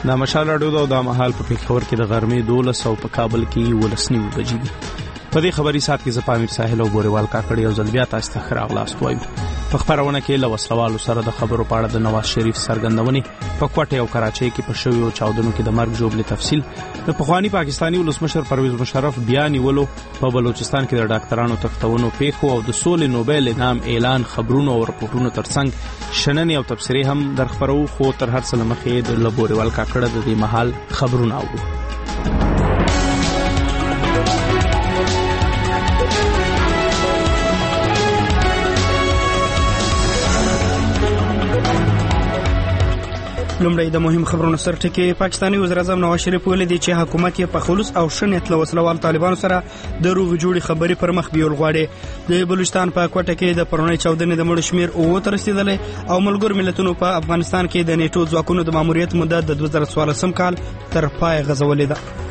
د مشال راډیو دا مهال په پېښور کې د غرمې 12 او په کابل کې 12 بجې دي. په دې خبري سات کې زپامیر ساحل او بوريوال کاکړي او زلبیا تاسو ته خراغلاست وایو. په خبرونه کې له وسلوالو سره د خبرو په اړه د نواز شریف څرګندونې، په کوټه او کراچۍ کې په شویو چاودنو کې د مرګ ژوبلې تفصیل، د پخوانی پاکستانی ولسمشر پرویز مشرف بیان نیولو، په بلوچستان کې د ډاکټرانو تختونو پیښو او د سولې نوبل انعام اعلان، خبرونو او رپورټونو ترڅنګ شننې او تبصرې هم درخبرو. خو تر هر څه مخکې د بوريوال کاکړه د دې مهال خبرونه اورو. لومړی د مهم خبرونو سر ټکی. پاکستاني وزیر اعظم نواز شریف ویلي چې حکومت یې په خلوص او ښه نیت له وسلوال طالبانو سره د روغ جوړې خبرې پر مخ بیول غواړي. د بلوچستان په کوټه کې د پرونی چاودنې د مړو شمیر 9 ته رسیدلی او ملګرو ملتونو په افغانستان کې د نیټو ځواکونو د ماموریت مدت د 2014 کال تر پای غځولې ده.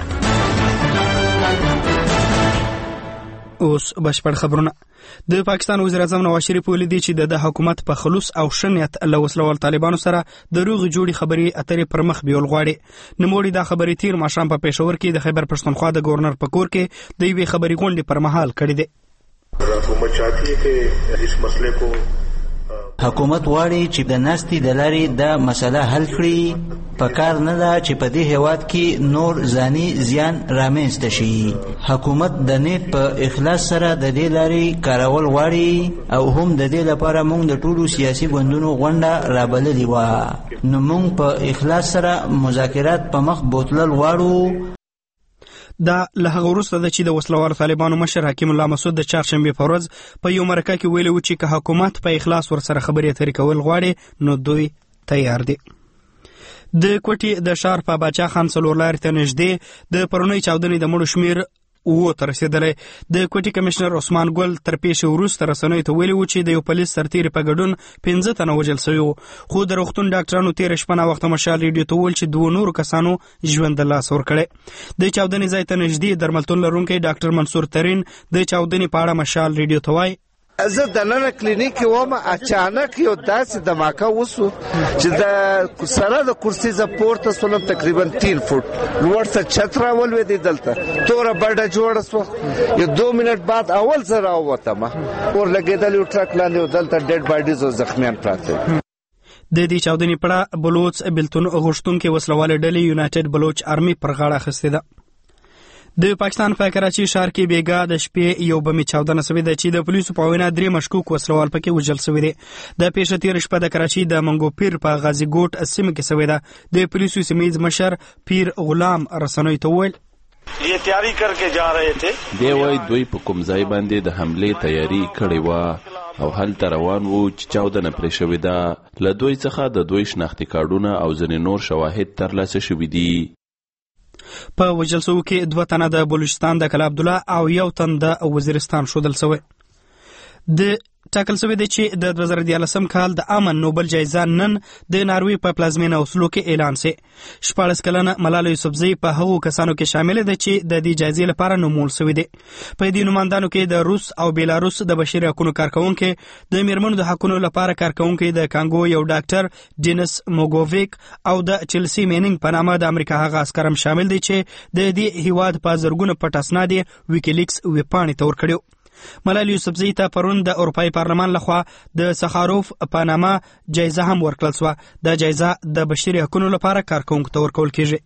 اوس بشپړ خبرونه. د پاکستان وزیر اعظم نواز شریف ویلي دی چې د حکومت په خلوص او ښه نیت له وسلوال طالبانو سره د روغ جوړې خبرې اترې پر مخ بیول غواړي. نوموړي دا خبرې تیر ماښام په پېښور کې د خیبر پښتونخوا د گورنر په کور کې د یوې خبري غونډې پر مهال کړې ده. حکومت چاہتی ہے کہ اس مسئلے کو حکومت واړي چې د ناستي د لارې د مسله حل کړي. پکار نه ده چې په دې هیواد کې نور ځاني زیان رامنځته شي. حکومت د نیت په اخلاص سره د دې لارې کارول واړي او هم د دې لپاره موږ د ټولو سیاسي ګوندونو غونډه رابللې وه. نو موږ په اخلاص سره مذاکرات په مخ بوتلل واړو. دا له هغه وروسته ده چې د وسلوال طالبانو مشر حکیم الله مسعود د چهارشنبې په ورځ په یو مرکه کې ویلي و چې که حکومت په اخلاص ورسره خبرې اترې کول غواړي نو دوی تیار دي. د کوټې د ښار په باچا خان څلور لارې ته نږدې د پرونی چاودنې د مړو شمیر 9 ته رسیدلی. د کوټې کمشنر عثمان ګل تر پیښې وروسته رسنیو ته ویلي و چې د یو پولیس سرتیري په ګډون 15 تنه وژل سوي وو. خو د روغتون ډاکټرانو تېره شپه ناوخته مشال ریډیو ته وویل چې 2 نورو کسانو ژوند له لاسه ورکړی. د چاودنې ځای ته نږدې درملتون لرونکی ډاکټر منصور ترین د چاودنې په اړه مشال ریډیو ته وایي زه د نن کلینیک ومه اچانک یو داسې دماکه وسو چې د سره د کرسي ز پورته سولم تقریبا 3 فوټ لوړ څه چترا ولوي دلته تور بډه جوړ سو. یو 2 منټ بعد اول زرا وته ما اور لګیدل یو ټرک لاندې دلته ډیډ باډیز او زخمیان پراته. د دې چاودنې پړه بلوچ بلتون غشتونکو وسلوال ډلې یونایټډ بلوچ آرمي پر غاړه اخیستې ده. د پاکستان په کراچي ښار کې بیګا د شپې یو بمي چاودنه شوې ده چې د پولیسو په وینا 3 مشکوک وسلوال پکې وژل شوي دي. د پیښه تیر شپه د کراچي د منګو پیر په غازی ګوټ سیمه کې شوې ده. د پولیسو سیمیز مشر پیر غلام رسنوي ته ویل یہ تیاری کر کے جا رہے تھے. دی وای دوی په کوم ځای باندې د حمله تیاری کړې و او هلته روان وو چې چاودنه پرې شوې ده. له دوی څخه د دوی شناختی کارډونه او ځینې نور شواهد ترلاسه شوي دي. په وژل شوو کې 2 تنه د بلوچستان د کلا عبدالله او 1 تن د وزیرستان ښودل شوی. د ټاکل شوی دی چې د 2014 کال د امن نوبل جایزه نن د ناروی په پلازمینه اوسلو کې اعلان شي. 14 کلنه ملاله یوسفزۍ په هغو کسانو کې شامل ده چې د دې جایزې لپاره نومول شوی دي. په دې نوماندانو کې د روس او بیلاروس د بشري حقوقو کارکونکو، د میرمنو د حقوقو لپاره کارکونکو د کانګو یو ډاکټر ډینس موګوویک او د چلسی مینینګ په نامه د امریکا هغه عسکر هم شامل دي چې د دې هیواد په زرګونو پټ اسناد ویکیلیکس ویبپاڼې ته ورکړو. ملاله یوسفزۍ ته پرون د اروپای پارلمان لخوا د سخاروف په نامه جایزه هم ورکړل شوه. دا جایزه د بشري حقوقو لپاره کارکونکو ته ورکول کیږي.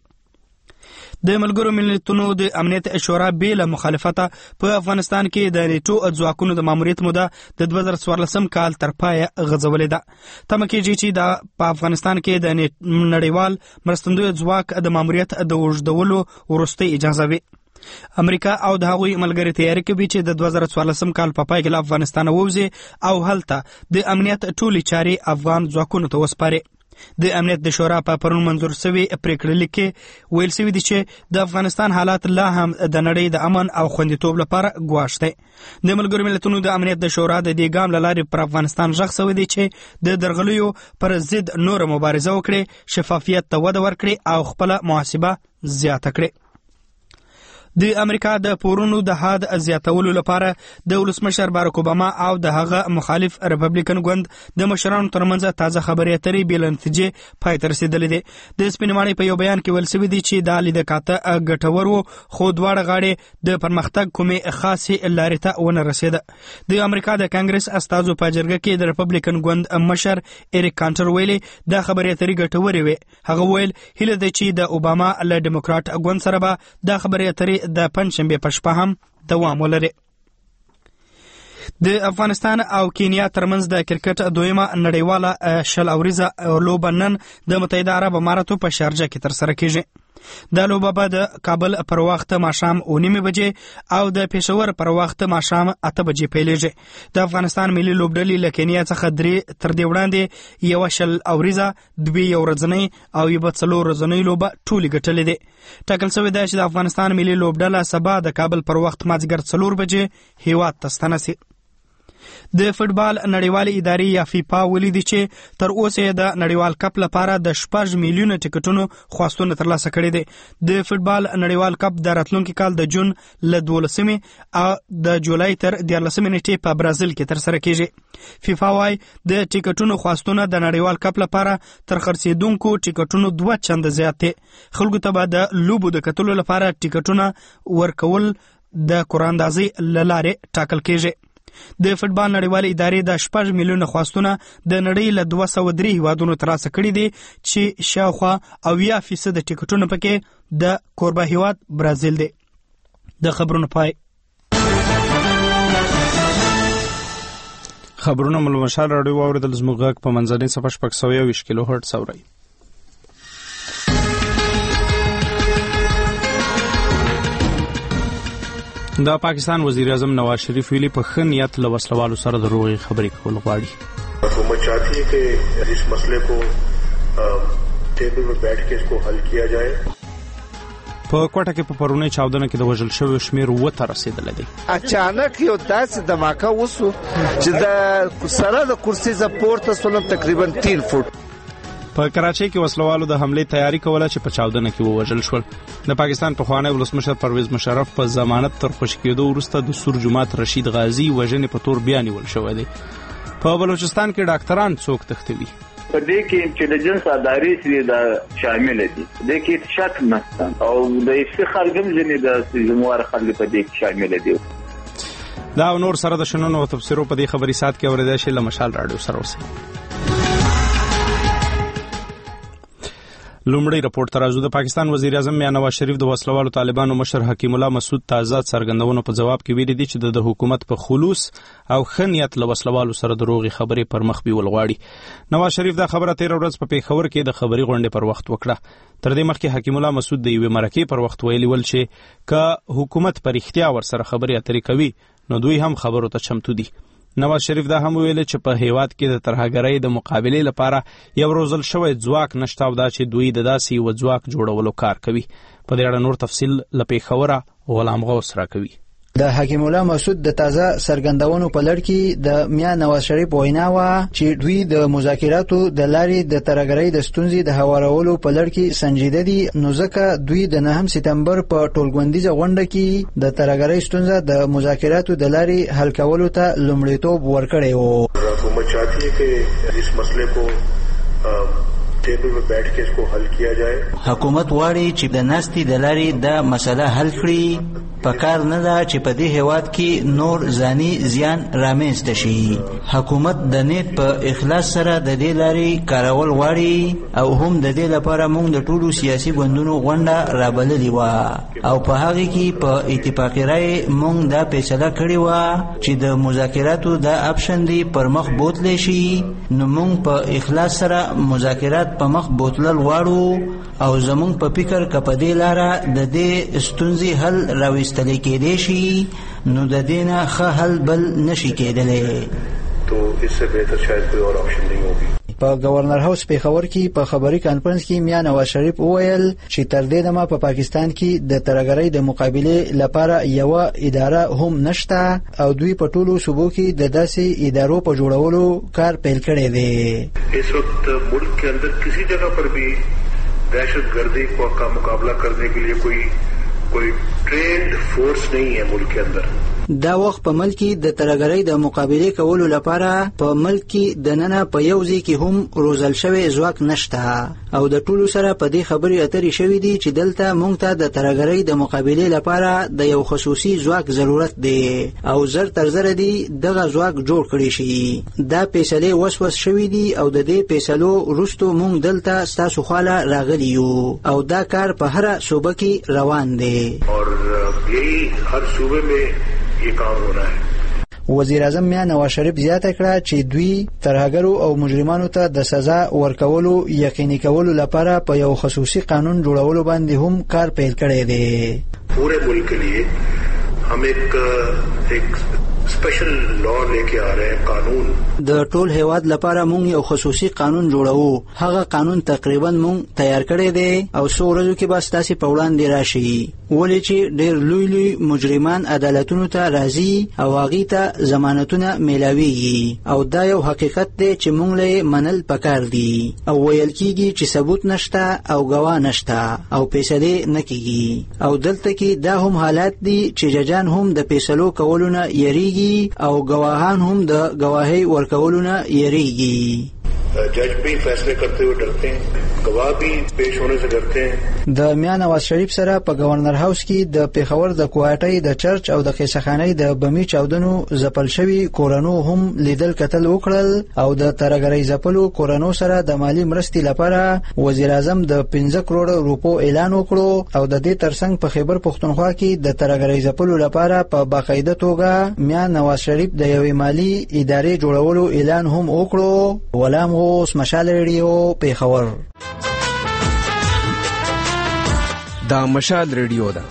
د ملګرو ملتونو د امنیت شورا بیل مخالفته په افغانستان کې د نیټو ځواکونو د ماموریت موده د 2014 کال تر پای غځولې ده. تمه کېږي چې د په افغانستان کې د نړیوال مرستندوی ځواک د ماموریت د اوږدولو وروستۍ اجازه وي. امریکا او د هغوی ملګري تیاری کوي چې د 2014 کال په پای کې له افغانستان ووځي او هلته د امنیت ټولې چارې افغان ځواکونو ته وسپاري. د امنیت د شورا په پرون منظور شوی پریکړه لیکه ویل شوی دی چې د افغانستان حالات لا هم د نړۍ د امن او خوندیتوب لپاره ګواښ دی. د ملګرو ملتونو د امنیت د شورا د دې ګام له لارې پر افغانستان غږ شوی دی چې د درغلیو پر ضد نور مبارزه وکړي، شفافیت ته وده ورکړي او خپل محاسبه زیاته کړي. د امریکا د پورونو د حد زیاتولو لپاره د ولسمشر باراک اوباما او د هغه مخالف ریپبلیکن ګوند د مشرانو ترمنځ تازه خبرې اترې بې له نتیجې پای ته رسېدلې دي. د سپینمانۍ په یو بیان کې ویل شوي دي چې دا لیدکاته ګټور و خو دواړه غاړې د پرمختګ کومې خاصې لارې ته ونه رسېده. د امریکا د کانګرس استازو په جرګه کې د ریپبلیکن ګوند مشر ایریک کانټر ویلي دا خبرې اترې ګټورې وې. هغه ویل هیله ده چې د اوباما له ډیموکراټ ګوند سره به دا خبرې اترې د پنجشنبې په شپه هم دوام ولري. د افغانستان او کینیا ترمنځ د کرکټ دویمه نړیواله 20 اوریزه لوبه نن د متحده عرب اماراتو په شارجه کې ترسره کیږي. دا لوبه به د کابل پر وخت ماښام 9 بجې او د پېښور پر وخت ماښام 8 بجې پیلېږي. د افغانستان ملي لوبډلې له کینیا څخه 3 تر دې وړاندې یوه 20 اوریزه 2 یو ورځنۍ او یوه 4 ورځنۍ لوبه ټولې ګټلې دي. ټاکل شوې ده چې د افغانستان ملي لوبډله سبا د کابل پر وخت مازدیګر 4 بجې هیواد ته ستنه شي. د فوټبال نړیوالې ادارې یا فیفا ولیدي چې تر اوسه د نړیوال کپ لپاره د 6 میلیونه ټکټونو خواستونه ترلاسه کړي دي. د فوټبال نړیوال کپ د راتلونکي کال د جون له 12 او د جولای تر 14 نیټې په برازیل کې ترسره کیږي. فیفا وايي د ټکټونو خواستونه د نړیوال کپ لپاره تر خرڅېدونکو ټکټونو 2 چنده زیات دي. خلکو ته به د لوبو د کتلو لپاره ټکټونه ورکول د قراندازي له لارې ټاکل کیږي. د فوټبال نړیوالې ادارې د 6 میلیونه خواستونه د نړۍ له 203 هیوادونو ترلاسه کړي دي چې شاوخوا 80% د ټکټونو پکې د کوربه هیواد برازیل دی. د خبرونو پای. خبرونه ملمشال راډیو واوریدل. زموږ غږ په منځنۍ صفحه 620 کیلو هرتز اورئ. د پاکستان وزیر اعظم نواز شریف ویلي په ښه نیت له وسلوالو سره د روغې خبرې کول غواړي. حکومت چاہتی ہے کہ اس مسئلے کو ټیبل پر بیٹھ کے اس کو حل کیا جائے. په کوټه کې په پرونی چاودنه کې د وژل شویو شمیر 7 رسیدلی دی. اچانک یو داسې دماکه وسو چې د سره د کرسي ز پورته سولم تقریبا 3 فوټ. په کراچۍ کې وسلوالو د حملې تیاری کوله چې په چاودنه کې ووژل شول. د پاکستان پخوانی ولسمشر پرویز مشرف په ضمانت تر خوشي کېدو وروسته د سور جماعت رشید غازی وژنې په تور بیا نیول شوی دی. په بلوچستان کې ډاکټران څوک تښتوي. په دې کې انټيليجنس ادارې چې دا شامل دي. د کې شک نشته او د استخبار هم ځنې د زموږ خلک په دې کې شامل دي. دا نور سره د شنونو او تفسیرو په دې خبري سات کې اوریدل شي. لمشال رادیو سره اوسئ. لومړی راپورټ ترازو. د پاکستان وزیر اعظم میاں نواز شریف د وسلوالو طالبانو مشر حکیم الله مسعود ته آزاد څرګندونو په جواب کې ویلي دي چې د حکومت په خلوص او ښه نیت له وسلوالو سره د روغې خبرې پر مخ بیول غواړي. نواز شریف دا خبره 13 ورځ په پیښور کې د خبري غونډې پر وخت وکړه. تر دې مخکې حکیم الله مسعود د یوې مرکې پر وخت ویلي ول چې که حکومت پر اختیا ور سره خبرې اترې کوي نو دوی هم خبرو ته چمتو دي. نواز شریف دا هم ویل چې په هیواد کې د ترهګرۍ د مقابلې لپاره یو روزل شوی ځواک نشته او دا چې دوی د داسې یو ځواک جوړولو کار کوي. په دې اړه نور تفصیل له پیښوره غلام غوث راکوي. د حکیم الله مسعود د تازه څرګندونو په لړ کې د میاں نواز شریف وینا وه چې دوی د مذاکراتو د لارې د ترهګرۍ د ستونزې د هوارولو په لړ کې سنجیده دي. نو ځکه دوی د 9 سپتمبر په ټولګوندیزه غونډه کې د ترهګرۍ ستونزه د مذاکراتو د لارې حل کولو ته لومړیتوب ورکړی و. حکومت چاہتی ہے کہ اس مسئلے کو ټیبل پر بیٹھ کے اس کو حل کیا جائے. حکومت واړي چې د ناستې د لارې دا مسله حل کړي. پکار نه ده چې په دې هیواد کې نور ځاني زیان رامنځته شي. حکومت د نیت په اخلاص سره د دې لارې کارول غواړي او هم د دې لپاره موږ د ټولو سیاسي ګوندونو غونډه رابللې وه او په هغه کې په اتفاقي رای موږ دا فیصله کړې وه چې د مذاکراتو دا اپشن دی پر مخ بوتلی شي. نو موږ په اخلاص سره مذاکرات په مخ بوتلل غواړو او زموږ په فکر که په دې لاره د دې ستونزې حل راوستلی کېدی شي نو د دې نه ښه حل بل نشي کېدلی. تو اس سے بہتر شاید کوئی اور آپشن نہیں ہوگی. په گورنر هاوس پیښور کې په خبري کانفرنس کې میاں نواز شریف وویل چې تر دې دمه په پاکستان کې د ترهګرۍ د مقابلې لپاره یو اداره هم نشته او دوی په ټولو صوبو کې د داسې ادارو په جوړولو کار پیل کړی دی. اس وقت ملک کے اندر کسی جگہ پر بھی دہشت گردی کا مقابلہ کرنے کے لیے کوئی कोई trend force नहीं है मुल्क के अंदर. دا وخت په ملک کې د ترهګرۍ د مقابله کولو لپاره په ملک کې د ننه په یو ځای کې هم روزل شوی ځواک نشته او د ټولو سره په دې خبرې اترې شوې دي چې دلته موږ ته د ترهګرۍ د مقابله لپاره د یو خصوصي ځواک ضرورت دی او زر تر زر دی دغه ځواک جوړ کړی شي. دا فیصله وسوس شوې دي او د دې فیصلو وروسته موږ دلته ستاسو خاله راغلی یو او دا کار په هر صوبه کې روان دی اور یہی هر صوبه میں یہ کام ہو رہا ہے. وزیر اعظم میاں نواز شریف زیاته کړه چې دوی ترهګرو او مجرمانو ته د سزا ورکولو یقیني کولو لپاره په یو خصوصي قانون جوړولو باندې هم کار پیل کړی دی. پورے ملک کے لیے ہم ایک स्पेशल लॉ लेके आ रहे हैं قانون. د ټول هیواد لپاره مونږ یو خصوصي قانون جوړو. هغه قانون تقریبا مونږ تیار کړی دی او څو ورځې کې به ستاسو په وړاندې راشي. ولې چې ډېر لوی مجرمان عدالتونو ته راځي او هغه ته ضمانتونه میلاويږي او دا یو حقیقت دی چې مونږ له منل پکار دي او ویل کیږي چې ثبوت نشته او گواه نشته او فیصله نکېږي او دلته کې دا هم حالات دي چې ججان هم د فیصلو کولو نه یریږي او گواهان هم د گواهی ورکولو نه یریږي. जज भी फैसले करते हुए डरते हैं, गवाह भी पेश होने से डरते हैं. د میاں نواز شریف سره په گورنر هاوس کې د پیښور د کوټې د چرچ او د قیسخانې د بمی چاودنو زپل شوی کورونو هم لیدل کتل وکړل او د ترهګرۍ زپلو کورونو سره د مالی مرستې لپاره وزیر اعظم د 15 کروڑ روپو اعلان وکړو او د دې ترڅنګ په خیبر پښتونخوا کې د ترهګرۍ زپلو لپاره په باقاعده توګه میاں نواز شریف د یوې مالی ادارې جوړولو اعلان هم وکړو. ولام اوس مشال ریډیو پیښور. دا مشال ریډیو ده.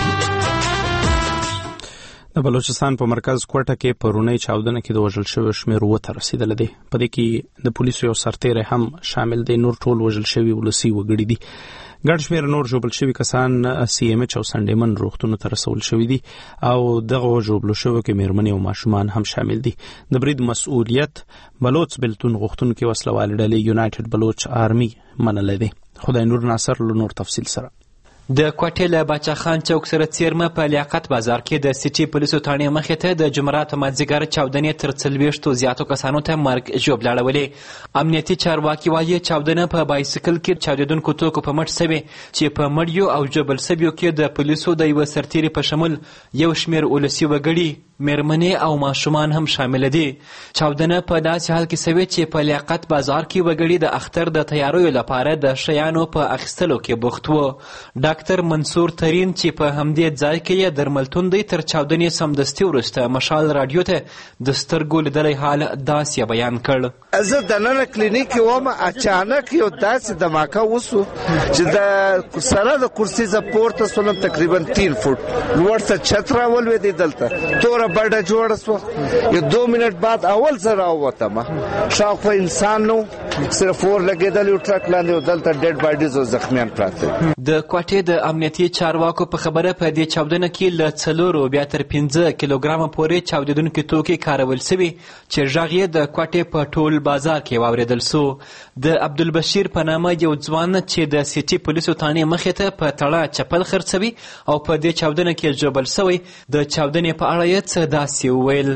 د بلوچستان په مرکز کوټه کې پرونی چاودنه کې د وژل شوی شمیر وته رسیدل دي. په دې کې د پولیسو یو سرتیری هم شامل دی. نور ټول وژل شوی ولسی وګړي دي. ګډ شمیر نور جوړل شوی کسان سی ام ایچ او سندمن روغتونو ته رسول شوی دي او دغه جوړل شوی کې میرمنې او ماشومان هم شامل دي. د برید مسؤلیت بلوچ بلتون غوښتون کې وسلوال ډلې یونایټډ بلوچ آرمي منل دي. خدای نور ناصر له نور تفصیل سره. د کوټې له باچا خان چوک سره څیرمه په لیاقت بازار کې د سیټي پولیسو ثانې مخې ته د جمعرات په مازدیګر چاودنې تر 40 زیاتو کسانو ته مرګ ژوبل اړولې. امنیتي چارواکي وایي چاودنه په بایسکل کې چاودېدونکو توکو په مټ شوې چې په مړیو او ژوبل شویو کې د پولیسو د یو سرتیري په شمول یو شمیر ولسی وګړي میرمنې او ماشومان هم شامل دي. چاودنه په داسې حال کې شوې چې په لیاقت بازار کې وګړي د اختر د تیاریو لپاره د شیانو په اخیستلو کې بوخت وو. ډاکټر منصور ترین چې په همدې ځای کې یې درملتون دی تر چاودنې سمدستي وروسته مشال رادیو ته د سترګو لیدلی حال داسې بیان کړ. زه د نن کلینیک وم اچانک یو داسې دماکه وسو چې د سره د کرسي ز پورته سولم تقریبا 3 فوټ ورته چترا ولوي دلته تور بڑا جوړ سو. یو 2 منټ بعد اول زرا وته ما شاوخوا انسان نو صرف ور لګیدل یو ټرک لاندې دلته ډیډ باډیز او زخمیان پراته. د کوټې د امنیتي چارواکو په خبره په دې چاودنه کې له 4 بیا تر 15 کیلوګرام پورې چاودېدونکي توکي کارول شوي چې غږ یې د کوټې په ټول بازار کې واوریدل سو. د عبدالبشیر په نامه یو ځوان چې د سیټي پولیسو ثانې مخې ته په تړه چپل خرڅوي او په دې چاودنه کې ژوبل شوی د چاودنې په اړه یې څه داسې وویل.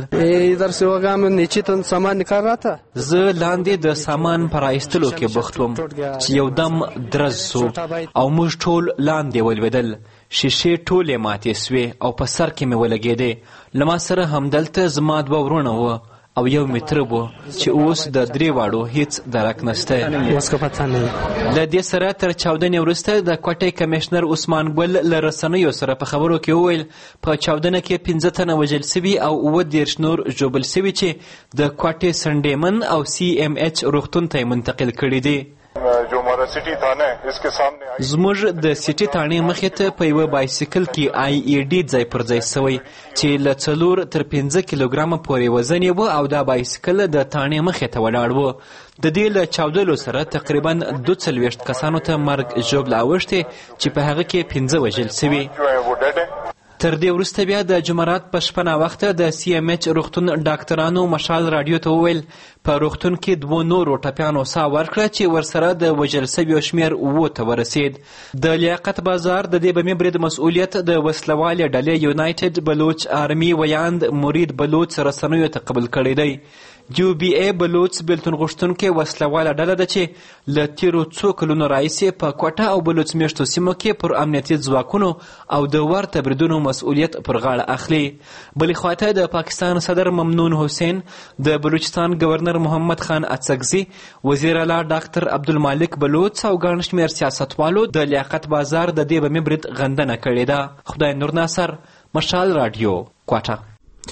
زه لاندې د سامان پر ایستلو کې بوخت وم چې یو دم درز سو او موږ ټول لاندې ولوېدل. شیشې ټولې ماتې سوې او په سر کې مې ولګېدې. له ما سره همدلته زما 2 ورونه وو او یو متر وو چې اوس د 3 واړو هیڅ درک نشته. له دې سره تر چاودنې وروسته د کوټې کمشنر عثمان ګل له رسنیو سره په خبرو کې وویل په چاودنه کې 15 تنه وژل شوي او 30 نور ژوبل شوي چې د کوټې سندمن او سی ام ایچ روغتون ته منتقل کړي دي. زموږ د سیټي تانې مخې ته په یوه بایسکل کې آی ای ډي ځای پر ځای شوی چې له 4 تر 15 کیلوګرامه پورې وزن یې و او دا بایسکل د تانې مخې ته ولاړ و. د دې له چاودلو سره تقریبا 22 کسانو ته مرګ ژوبل اوښتې چې په هغه کې 15 وژل شوي. تر دې وروسته بیا د جمعرات په شپه ناوخته د CMH روغتون ډاکټرانو مشال راډیو ته وویل په روغتون کې 2 نورو ټپیانو ساه ورکړه چې ورسره د وژل سویو شمېر 7 ته ورسېد. د لیاقت بازار د دې بمې برید مسؤلیت د وسلوالې ډلې یونایټډ بلوچ آرمي ویاند مرید بلوچ رسنیو ته قبول کړی دی. UBA بلوچ بیلتون غوښتونکې وسلواله ډله ده چې له تیرو څو کلونو راهیسې په کوټه او بلوچ میشتو سیمو کې پر امنیتي ځواکونو او د ورته بریدونو مسؤلیت پر غاړه اخلي. بلې خواته د پاکستان صدر ممنون حسین، د بلوچستان گورنر محمد خان اڅکزي، وزیر اعلی ډاکټر عبدالمالک بلوچ او ګڼ شمېر سیاستوالو د لیاقت بازار د دې بمې برید غندنه کړې ده. خدای نور ناصر، مشال راډیو، کوټه.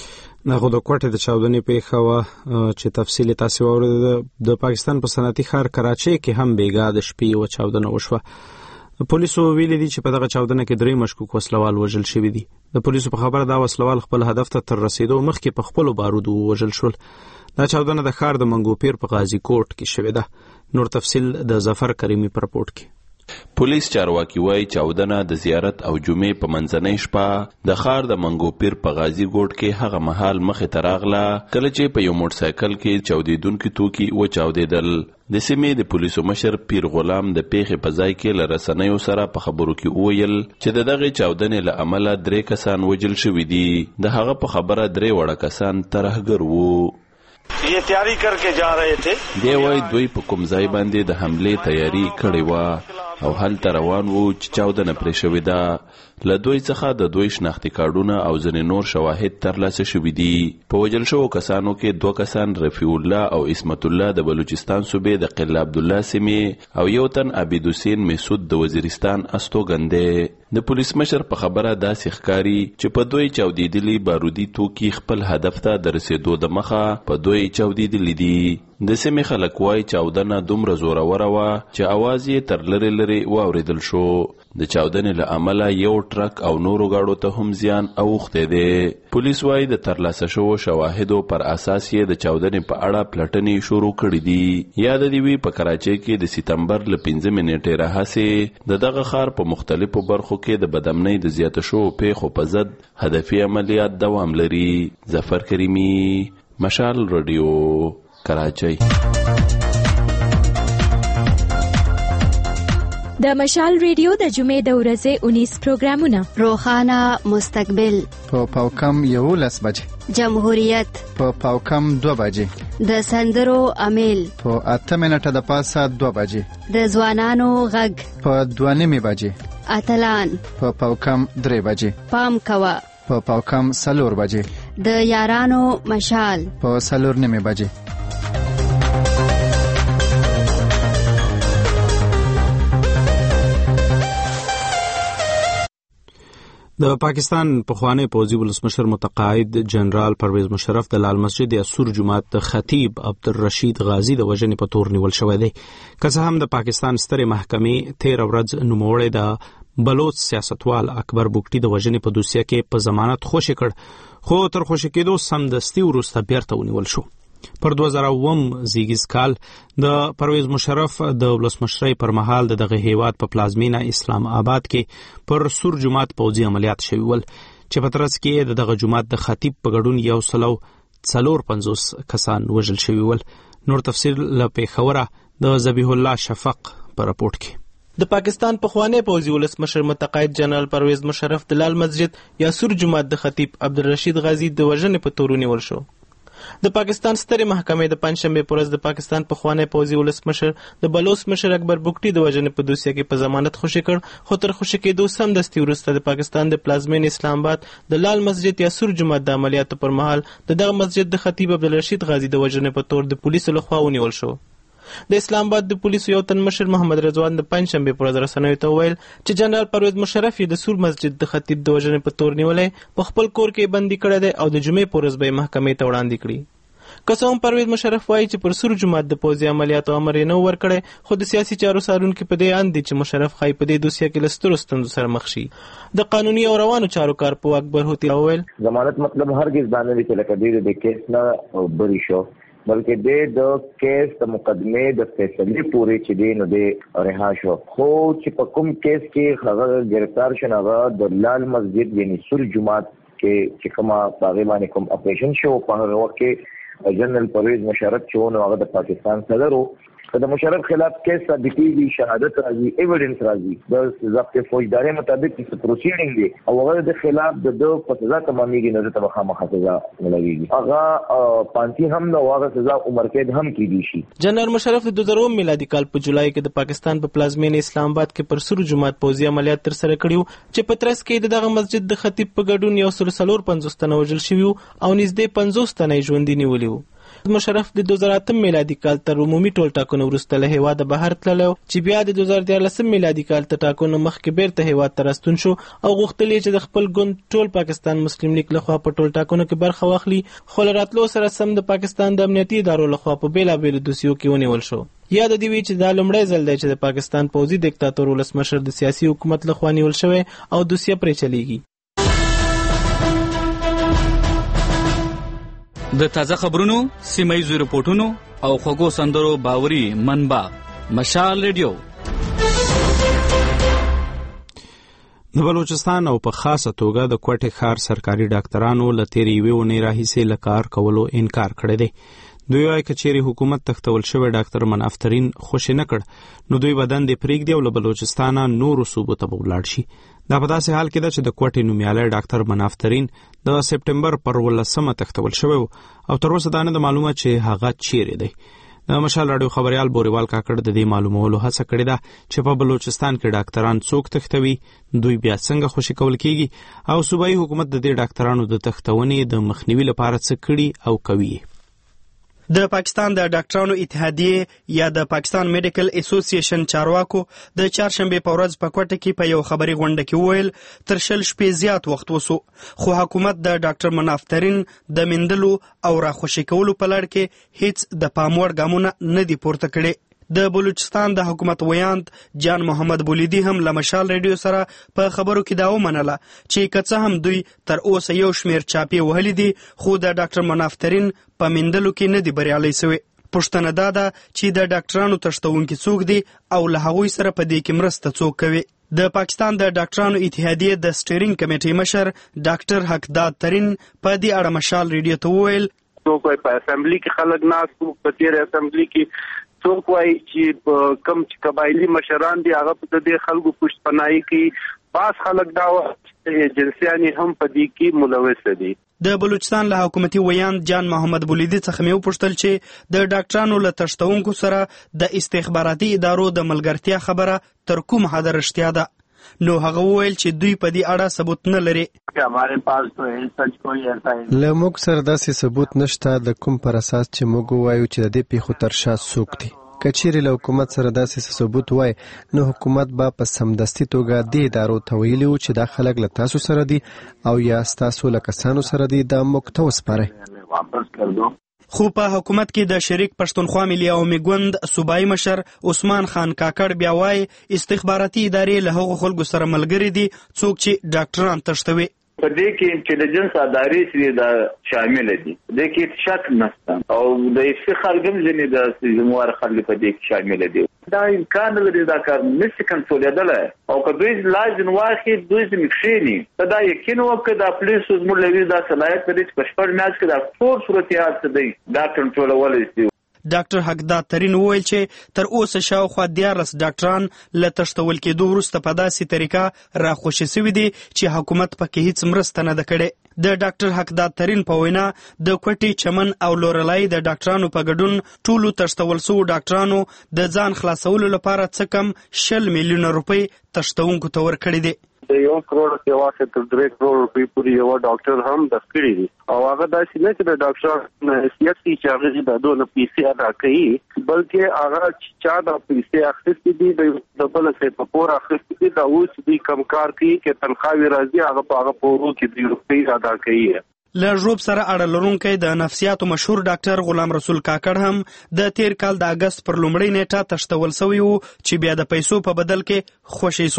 نه خو د کوټې د چاودنې پیښه وه چې تفصیل تاسې واورېده. د پاکستان په صنعتي ښار کراچۍ کې هم بېګا د شپې یوه چاودنه وشوه. پولیسو ویلي دي چې په دغه چاودنه کې 3 مشکوک وسلوال وژل شوي دي. د پولیسو په خبره دا وسلوال خپل هدف ته تر رسېدو مخکې په خپلو بارودو ووژل شول. دا چاودنه د ښار د منګوپیر په غازي کوټ کې شوې ده. نور تفصیل د ظفر کریمي په رپورټ کې. پولیس چارواکي وایي چاودنه د زیارت او جمعې په منځنۍ شپه د ښار د منګوپیر په غازي ګوټ کې هغه مهال مخې ته راغله کله چې په یو موټرسایکل کې چاودېدونکي توکي وچاودېدل. د سیمې د پولیسو مشر پیر غلام د پیښې په ځای کې له رسنیو سره په خبرو کې وویل چې د دغې چاودنې له امله 3 کسان وژل شوي دي. د هغه په خبره 3 وړه کسان ترهګر وو. یہ تیاری کر کے جا رہے تھے. دی وای دوی په کوم ځای باندې د حملې تیاری کړې وه او هلته روان وو چې چاودنه پرې شوې ده. له دوی څخه د دوی شناختي کارډونه او ځینې نور شواهد ترلاسه شوي دي. په وژل شوو کسانو کې 2 کسان رفیع الله او اسمت الله د بلوچستان صوبې د قله عبدالله سیمې او 1 تن عبید حسین مسعود د وزیرستان استوګن دی. د پولیس مشر په خبره داسې ښکاري چې په دوی چاودېدلي بارودي توکي خپل هدف ته د رسېدو د مخه په دوی چاودېدلي دي. د سیمې خلک وایي چاودنه دومره زوروره وه چې اواز یې تر لرې لرې واورېدل شو. د چاودنې له امله 1 ټرک او نورو ګاډو ته هم زیان اوښتی دی. پولیس وایي د ترلاسه شوو شواهدو پر اساس یې د چاودنې په اړه پلټنې شروع کړي دي. یاد دې وي په کراچۍ کې د سپتمبر له 5 نیټې راهیسې د دغه ښار په مختلفو برخو کې د بدامنۍ د زیاته شوو پیښو په ضد هدفي عملیات دوام لري. ظفر کریمي، مشال راډیو، کراچۍ. د مشال ریډیو د جمعې د ورځې 19 پروګرامونه: روښانه مستقبل په پاوکم 11 بجې، جمهوریت په پاوکم 2 بجې، د سندرو امیل په 8 منټه د پاسه 2 بجې، د ځوانانو غږ په 2:30 بجې، اتلان په پاوکم 3 بجې، پام کوه په پاوکم 4 بجې، د یارانو مشال په 4:30 بجې. د پاکستان پخوانی پوځي ولسمشر متقاعد جنرال پرویز مشرف د لال مسجد اسور جماعت خطیب عبدالرشید غازی د وژنې په تور نیول شوی دی. که څه هم د پاکستان سترې محکمې 13 ورځ نوموړی د بلوچ سیاستوال اکبر بوګټي د وژنې په دوسیه کې په ضمانت خوشي کړ، خو تر خوشي کېدو سمدستي وروسته بیرته ونیول شو. پر 2000 زیږیز کال د پرویز مشرف د ولسمشرۍ پر مهال دغه هیواد په پلازمینه اسلام آباد کې پر سور جماعت پوځي عملیات شوي ول چې په ترڅ کې دغه جماعت د خطیب په ګډون 154 کسان وژل شوي ول. نور تفصیل له پیښوره د ذبیح الله شفق په رپورټ کې. د پاکستان پخوانی پوځي ولسمشر متقاعد جنرال پرویز مشرف د لال مسجد یا سور جماعت د خطیب عبدالرشید غازی د وژنې په تور ونیول شو. د پاکستان سترې محکمې د پنځشنبه پر ورځ د پاکستان پخوانی پوځي ولسمشر د بلوچ مشر اکبر بوګټي د وژنې په دوسیه کې په ضمانت خوشي کړ، خو تر خوشي کېدو سمدستي وروسته د پاکستان د پلازمین اسلام آباد د لال مسجد یا سور جماعت د عملیاتو پر مهال د دغه مسجد د خطیب عبدالرشید غازی د وژنې په تور د پولیسو لخوا ونیول شو. د اسلام آباد د پولیسو یو تن مشر محمد رضوان د پنځشنبه پر ورځ رسنیو ته وویل چې جنرال پرویز مشرف یې د سور مسجد د خطیب د وژنې په تور نیولې په خپل کور کې بندي کړی دی او د جمعې په ورځ به یې محکمې ته وړاندې کړي. که څه هم پرویز مشرف وایي چې پر سور جماعت د پوځي عملیاتو امر یې نه ورکړی، خو د سیاسي چارو څارونکي په دې اند دي چې مشرف ښایي په دې دوسیه کې له سترو ستونزو سره مخ شي. د قانوني او روانو چارو کارپوه اکبر هوتي وویل ضمانت مطلب هرگز دا نه وي چې لکه ډېر د کیس نه بری شو بلکې د کیس د مقدمه د فیصلې پورې چې دی نو د رها شو. خو چې په کوم کیس کې هغه گرفتار شو هغه د لال مسجد یعنی سور جماعت کې چې کومه هغه باندې کوم اپریشن شو په هغه وخت کې جنرال پرویز مشرف چې ونه هغه د پاکستان صدر وو. د مشرف خلاف کیس ثابتېږي، شهادت راځي، ایویډنس راځي، د ضبط فوجداري مطابق چې پروسیډینګ دی او هغه د خلاف د په سزا تمامېږي نو د مخامخ سزا ملويږي. هغه پانتی هم نو هغه سزا عمر قید هم کیدی شي. جنرال مشرف د 2000 میلادي کال په جولای کې د پاکستان په پلازمینه اسلام آباد کې پر سور جماعت پوځي عملیات تر سره کړیو چې په ترڅ کې دغه مسجد د خطیب په ګډون 154 تنه وژل شوي او نږدې 50 تنه ژوندي نیولي وو. مشرف د 2008 میلادي کال تر عمومي ټول ټاکنو وروسته له هیواده بهر تللی چې بیا د 2014 میلادي کال ته ټاکنو مخکې بیرته هیواد ته راستون شو او غوښتل چې د خپل ګوند ټول پاکستان مسلم لیگ لخوا په ټول ټاکنو کې برخه واخلي، خو له راتلو سره سم د پاکستان د امنیتي ادارو لخوا په بیلابیلو دوسیو کې ونیول شو. یاد دی وی چې دا لومړی ځل دی چې د پاکستان پوځي دیکتاتور ولسمشر د سیاسي حکومت لخوا نیول شوی او دوسیه پرې چلیږي. د تازه خبرونو، سیمایي رپورټونو او خوږو سندرو باوري منبع مشال ریډیو. د بلوچستان او په خاصه توګه د کوټې ښار سرکاري ډاکټرانو له تېرې یوې اونۍ راهیسې له کار کولو انکار کړی دی. دوی وایي که چیرې حکومت تختول شوی ډاکټر منافترین خوشې نه کړ نو دوی به دندې پرېږدي او له بلوچستانه نورو صوبو ته به ولاړ شي. دا په داسې حال کې ده چې د کوټې نومیالی ډاکټر منافترین د سپټمبر پر 18 تختول شوی او تر اوسه دا نه ده معلومه چې هغه چیرې دی. د مشال راډیو خبریال بوریوال کاکړ د دې معلومولو هڅه کړې ده چې په بلوچستان کې ډاکټران څوک تختوي، دوی بیا څنګه خوشي کول کیږي او صوبایي حکومت د دې ډاکټرانو د تختونې د مخنیوي لپاره څه کړي او کوي. د پاکستان د ډاکټرانو اتحادیې یا د پاکستان میډیکل اسوسییشن چارواکو د چهارشنبې په ورځ په کوټه کې په یو خبري غونډه کې وویل تر 100 شپې زیات وخت وسو خو حکومت د ډاکټر منافترین د مندلو او راخوشي کولو په لړ کې هیڅ د پام وړ ګامونه نه دي پورته کړي. د بلوچستان د حکومت ویاند جان محمد بولیدي هم له مشال ریډیو سره په خبرو کې دا ومنله چې که څه هم دوی تر اوسه یو شمیر چاپې وهلي دي خو د ډاکټر منافترین په مندلو کې نه دي بریالي سوي. پوښتنه دا ده چې د ډاکټرانو تښتونکي څوک دي او له هغوی سره په دې کې مرسته څوک کوي. د پاکستان د ډاکټرانو اتحادیې د سټیرینګ کمیټې مشر ډاکټر حقداد ترین په دې اړه مشال ریډیو ته وویل څوک په اسمبلی کې خلک ناست وو، په تیر اسمبلی کې څوک وایي چې کم چې قبایلی مشران دي هغه په دې خلکو پښتنایي کې باز خلک دا جنسیانی هم په دې کې ملوث دي. د بلوچستان له حکومتي ویاند جان محمد بولیدي څخه مې وپوښتل چې د ډاکټرانو له تښتونکو سره د استخباراتي ادارو د ملګرتیا خبره تر کوم حده رښتیا ده. نو هغه وویل چې دوی په دې اړه ثبوت نه لري. له موږ سره داسې ثبوت نشته د کوم پر اساس چې موږ وایو چې د دې پیښو تر شا څوک دي. که چیرې له حکومت سره داسې ثبوت وای نو حکومت به په سمدستي توګه دې ادارو ته ویلي وو چې دا خلک له تاسو سره دي او یا ستاسو له کسانو سره دي، دا موږ ته وسپارئ. خو په حکومت کې د شریک پښتونخوا ملي عوامي ګوند صوبایي مشر عثمان خان کاکړ بیا وایي استخباراتي ادارې له هغو خلکو سره ملګري دي څوک چې ډاکټران تښتوي. په دې کې انټيليجنس ادارې سری دا شامل دي، د کې شک نشته او د استخبار ګم ځنې د زموږ خلک په دې کې شامل دي. دا امکان لري دا کار نشي کنټرولېدل او که دوی لازم واخی دوی زمخشيني دا یقین وکړه د پولیسو زموږ لوي دا صلاحیت لري چې په شپږ میاشتې کې دا ټول صورتحال څه دی دا کنټرولول شي. ډاکټر حقداد ترین وویل چې تر اوسه شاوخوا 14 ډاکټران له تښتول کېدو وروسته په داسې طریقه راخوشي سوي دي چې حکومت پکې هیڅ مرسته نه ده کړې. د ډاکټر حقداد ترین په وینا د کوټې، چمن او لورلای د ډاکټرانو په ګډون ټولو تښتول شوو ډاکټرانو د ځان خلاصولو لپاره څه کم 100 میلیونه روپۍ تښتونکو ته ورکړي دي. د 1 کروڑ سیوا سے تر 3 کروڑ روپۍ پورې یو ډاکټر هم د کړی دي او هغه داسې نه چې د ډاکټر حیثیت چې هغه د دوه پیسې ادا کوي بلکې هغه چا د پیسې اخیستې دي د بل څه په پور اخیستې دي دا اوس دوی کم کار کوي چې تنخواوي راځي هغه په هغه پورو کې د روپۍ ادا کوي. له ژوب سره اړه لرونکی د نفسیاتو مشهور ډاکټر غلام رسول کاکړ هم د تیر کال د اګست پر لومړۍ نیټه تښتول سوی و چې بیا د پیسو په بدل کې خوشی سو.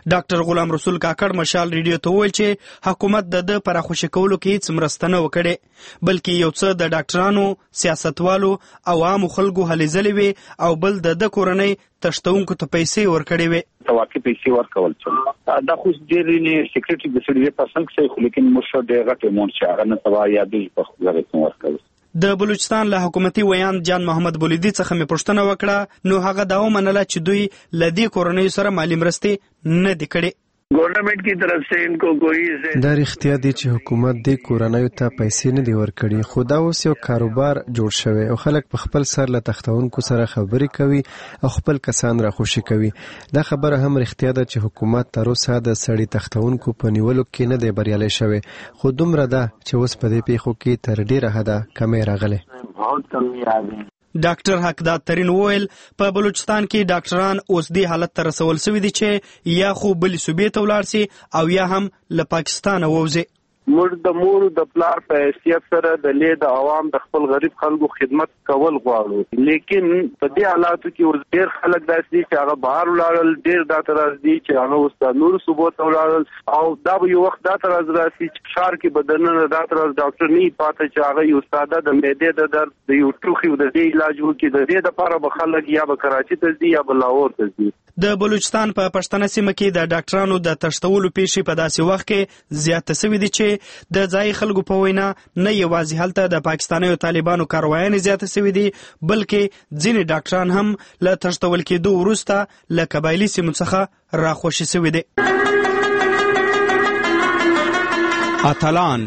ډاکټر غلام رسول کاکړ مشال ریډیو ته وویل چې حکومت د پراخوشي کولو کې هیڅ مرسته نه وکړي، بلکې یو څه د ډاکټرانو، سیاستوالو او عامو خلکو هلې ځلې وي او بل د کورنۍ تشتونکو ته پیسې ورکړې وي. واقعي پیسې ورکول څه دا خو ډېر نه سیکریټری د سړي په څنګه څه خو لیکن مشر ډېر غټه مونږ چې هغه نه توا یادې په خپل ځای ورکول. د بلوچستان له حکومتي ویان جان محمد بولیدي څخه مې پوښتنه وکړه، نو هغه دا ومنله چې دوی له دې کورنۍ سره مالي مرستې نه دي کړې. गवर्नमेंट की तरफ से इनको कोई دا اختیار دی چې حکومت د کورنۍ ته پیسې نه دی ورکړي، خو دا اوس یو کاروبار جوړ شوی او خلک په خپل سر له تختونکو سره خبرې کوي او خپل کسان راخوشي کوي. دا خبره هم اختیار ده چې حکومت تر اوسه د سړي تختونکو په نیولو کې نه دی بریالي شوی، خو دومره ده چې اوس په دې پیښو کې تر ډیره حده کمې راغلي. ډاکټر حقداد ترین وویل په بلوچستان کې ډاکټران اوس دې حالت ته رسول سوي دي چې یا خو بلې صوبې ته ولاړ سي او یا هم له پاکستانه ووځي. موږ د مور د پلار په حیثیت سره د لید عوام د خپل غریب خلکو خدمت کول غواړو، لیکن په دې حالاتو کې ډېر خلک داسې دي چې هغه بهر ولاړل، ډېر دا تراز دي چې هغه اوس د نورو صوبو ته ولاړل او دا به یو وخت دا تراز راسي چې ښار کې به دننه دا تراز ډاکټر نه پاتې چې هغه یو ساده د معدې د درد د یو ټوخي د دې علاج وکړي. د دې لپاره به خلک یا به کراچي ته ځي یا به لاهور ته ځي. د بلوچستان په پښتنه سیمه کې د ډاکټرانو د تښتولو پیښې په داسې وخت کې زیاته شوې دي چې د ځای خلکو په وینا نه یوازې هلته د پاکستانیو طالبانو کاروایانې زیاته شوې دي، بلکې ځینې ډاکټران هم له تښتول کېدو وروسته له قبایلي سیمو څخه راخوشي شوي دي. اتلان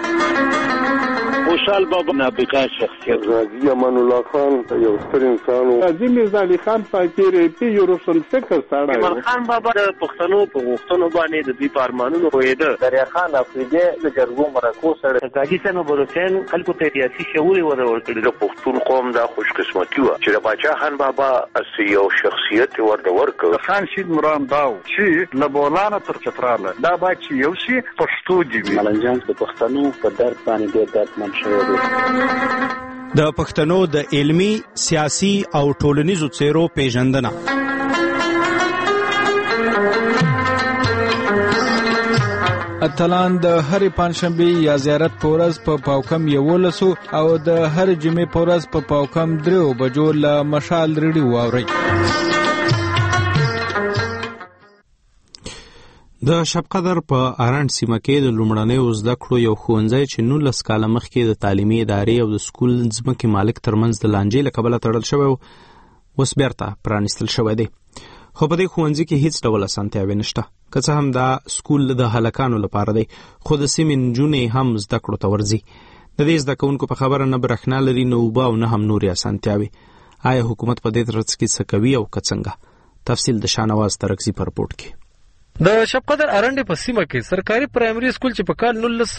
خوشحال بابا نابغه شخصیت، غازی امان الله خان یو ستر انسان و، غازی میرزا علي خان فقیر پی یو روشن فکر سره، ایمان خان بابا د پښتنو په غوښتنو باندې د دوی په ارمانونو پوهېده، دریا خان افریدي د جرګو مرکو سره، قاضي سنو بروسین خلکو ته سیاسي شعور ورکړي. د پښتون قوم دا خوش قسمتي و چې د باچا خان بابا اسی یو شخصیت ورته ورکړ. خان شید مرام داو چې لبولانه تر چتراله دا باید چې یو شي پښتو دی. ملنجان د پښتنو په درد باندې ډېر دردمن د پښتنو د علمی، سیاسي او ټولنیزو څیرو پیژندنه. اتلان د هرې پنځشنبې یا زیارت په ورځ په پاوکم 11 او د هر جمعې په ورځ په پاوکم 3 بجو له مشال ریډیو واورئ. د شب قدر په ارند سیمه کې د لومړنیو زده کړو یو ښوونځی چې 19 کاله مخکې د تعلیمي ادارې او د سکول ځمکې مالک ترمنځ د لانجې له کبله تړل شوی اوس بیرته پرانیستل شوی دی، خو په دې ښوونځي کې هیڅ ډول اسانتیاوې نشته. که څه هم دا سکول د هلکانو لپاره دی، خو د سیمې نجونې هم زده کړو ته ورځي. د دې زده کوونکو په خبره نه برېښنا لري، نه اوبه او نه هم نورې اسانتیاوې. آیا حکومت په دې ترڅ کې څه کوي او که څنګه؟ تفصیل د شاهنواز ترکزي په رپورټ کې. د شب قدر ارنډ په سیمه کې سرکاري پرایمري سکول چې په کال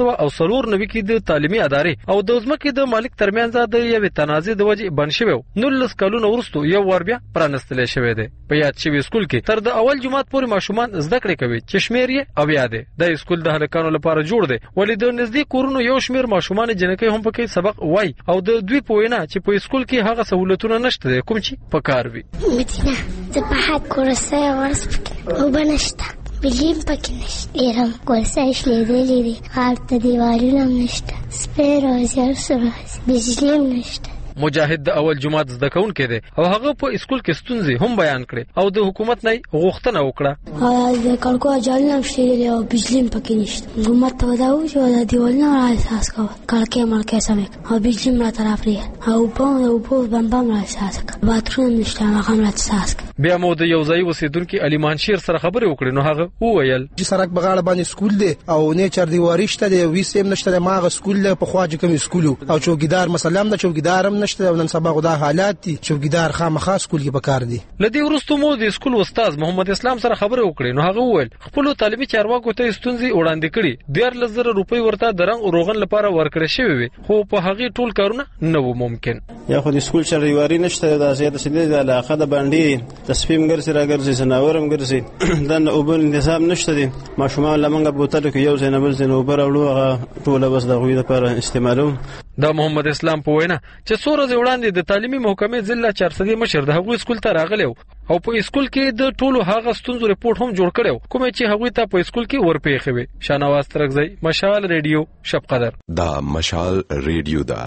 1994 کې د تعلیمي ادارې او د ځمکې د مالک ترمنځ د یوې تنازع د وجې بند شوی و. 19 کلونو وروسته یو ور بیا پرانستل شوی دی. په یاد شوی سکول کې تر د اول جماعت پورې ماشومان زده کړې کوي چې شمیر یې اویا دی. د سکول د هلکانو لپاره جوړ دی، ولې د نږدې کورونو یو شمیر ماشومان جنکۍ هم پکې سبق وای او د دوی په وینا چې په سکول کې هغه سہولتونه نشته دي کوم چې پکار وي. مدینه د بحث کورسه ورس او بنشته بلیم پکې نشته، ایران کورسه شلیدلې دي، هلته دیوالونه هم نشته، سپیر او زیار سره بجلی هم نشته. مجاهد د اول جماعت زده کوونکی دی او هغه په اسکول کې ستونزې هم بیان کړې او د حکومت نه غوښتنه وکړه. د کلکو اجازه هم شته او بجلی هم پکې نشته. حکومت ته وداو چې د دیوالونو را احساس کوي، کلکې سمې او بجلی هم را طرف لري او په بمبم را احساس کوي، باترون نشته هغه را احساس کوي. بیا مو د یو ځای اوسیدونکو علي مانشیر سره خبرې وکړې، نو هغه وویل چې سړک بغاړه باندې سکول دی او نیچر دیواری شته دی، وی سیم نشته، ماغه سکول په خواجه کوم سکول او چوکیدار مثلا د چوکیدار هم نشته. نن سبا دا حالات دي، چوکیدار خامخا سکول کې پکار دي. لدی ورستو مو د سکول استاد محمد اسلام سره خبرې وکړې، نو هغه وویل خپل طالبي چارواکو ته ستونزې وړاندې کړي، 1,000 روپۍ ورته د رنګ روغن لپاره ورکړې شوی وي، خو په هغه ټول کارونه نه و ممکن. یا خو د سکول چر دیواری نشته، د زیاده سیده د علاقه د باندې تصفیم ګرځي راګرځي سناورم ګرځي، د اوبن نظام نشته دي. ماشومان لمنګ بوتل کې یو ځای نه بل ځای اوبر اورو، هغه ټول بس د غوی لپاره استعمالو. د محمد اسلام په وینا چې څو ورځې وړاندې د تعلیمي محکمې ضلع 400 مشر د هغوی سکول ته راغلی او په سکول کې د ټولو هغه ستونزو ریپورت هم جوړ کړو کوم چې هغوی ته په سکول کې ورپېښې وي. شاهنواز ترکزی، مشال ریډیو، شب قدر. دا مشال ریډیو دا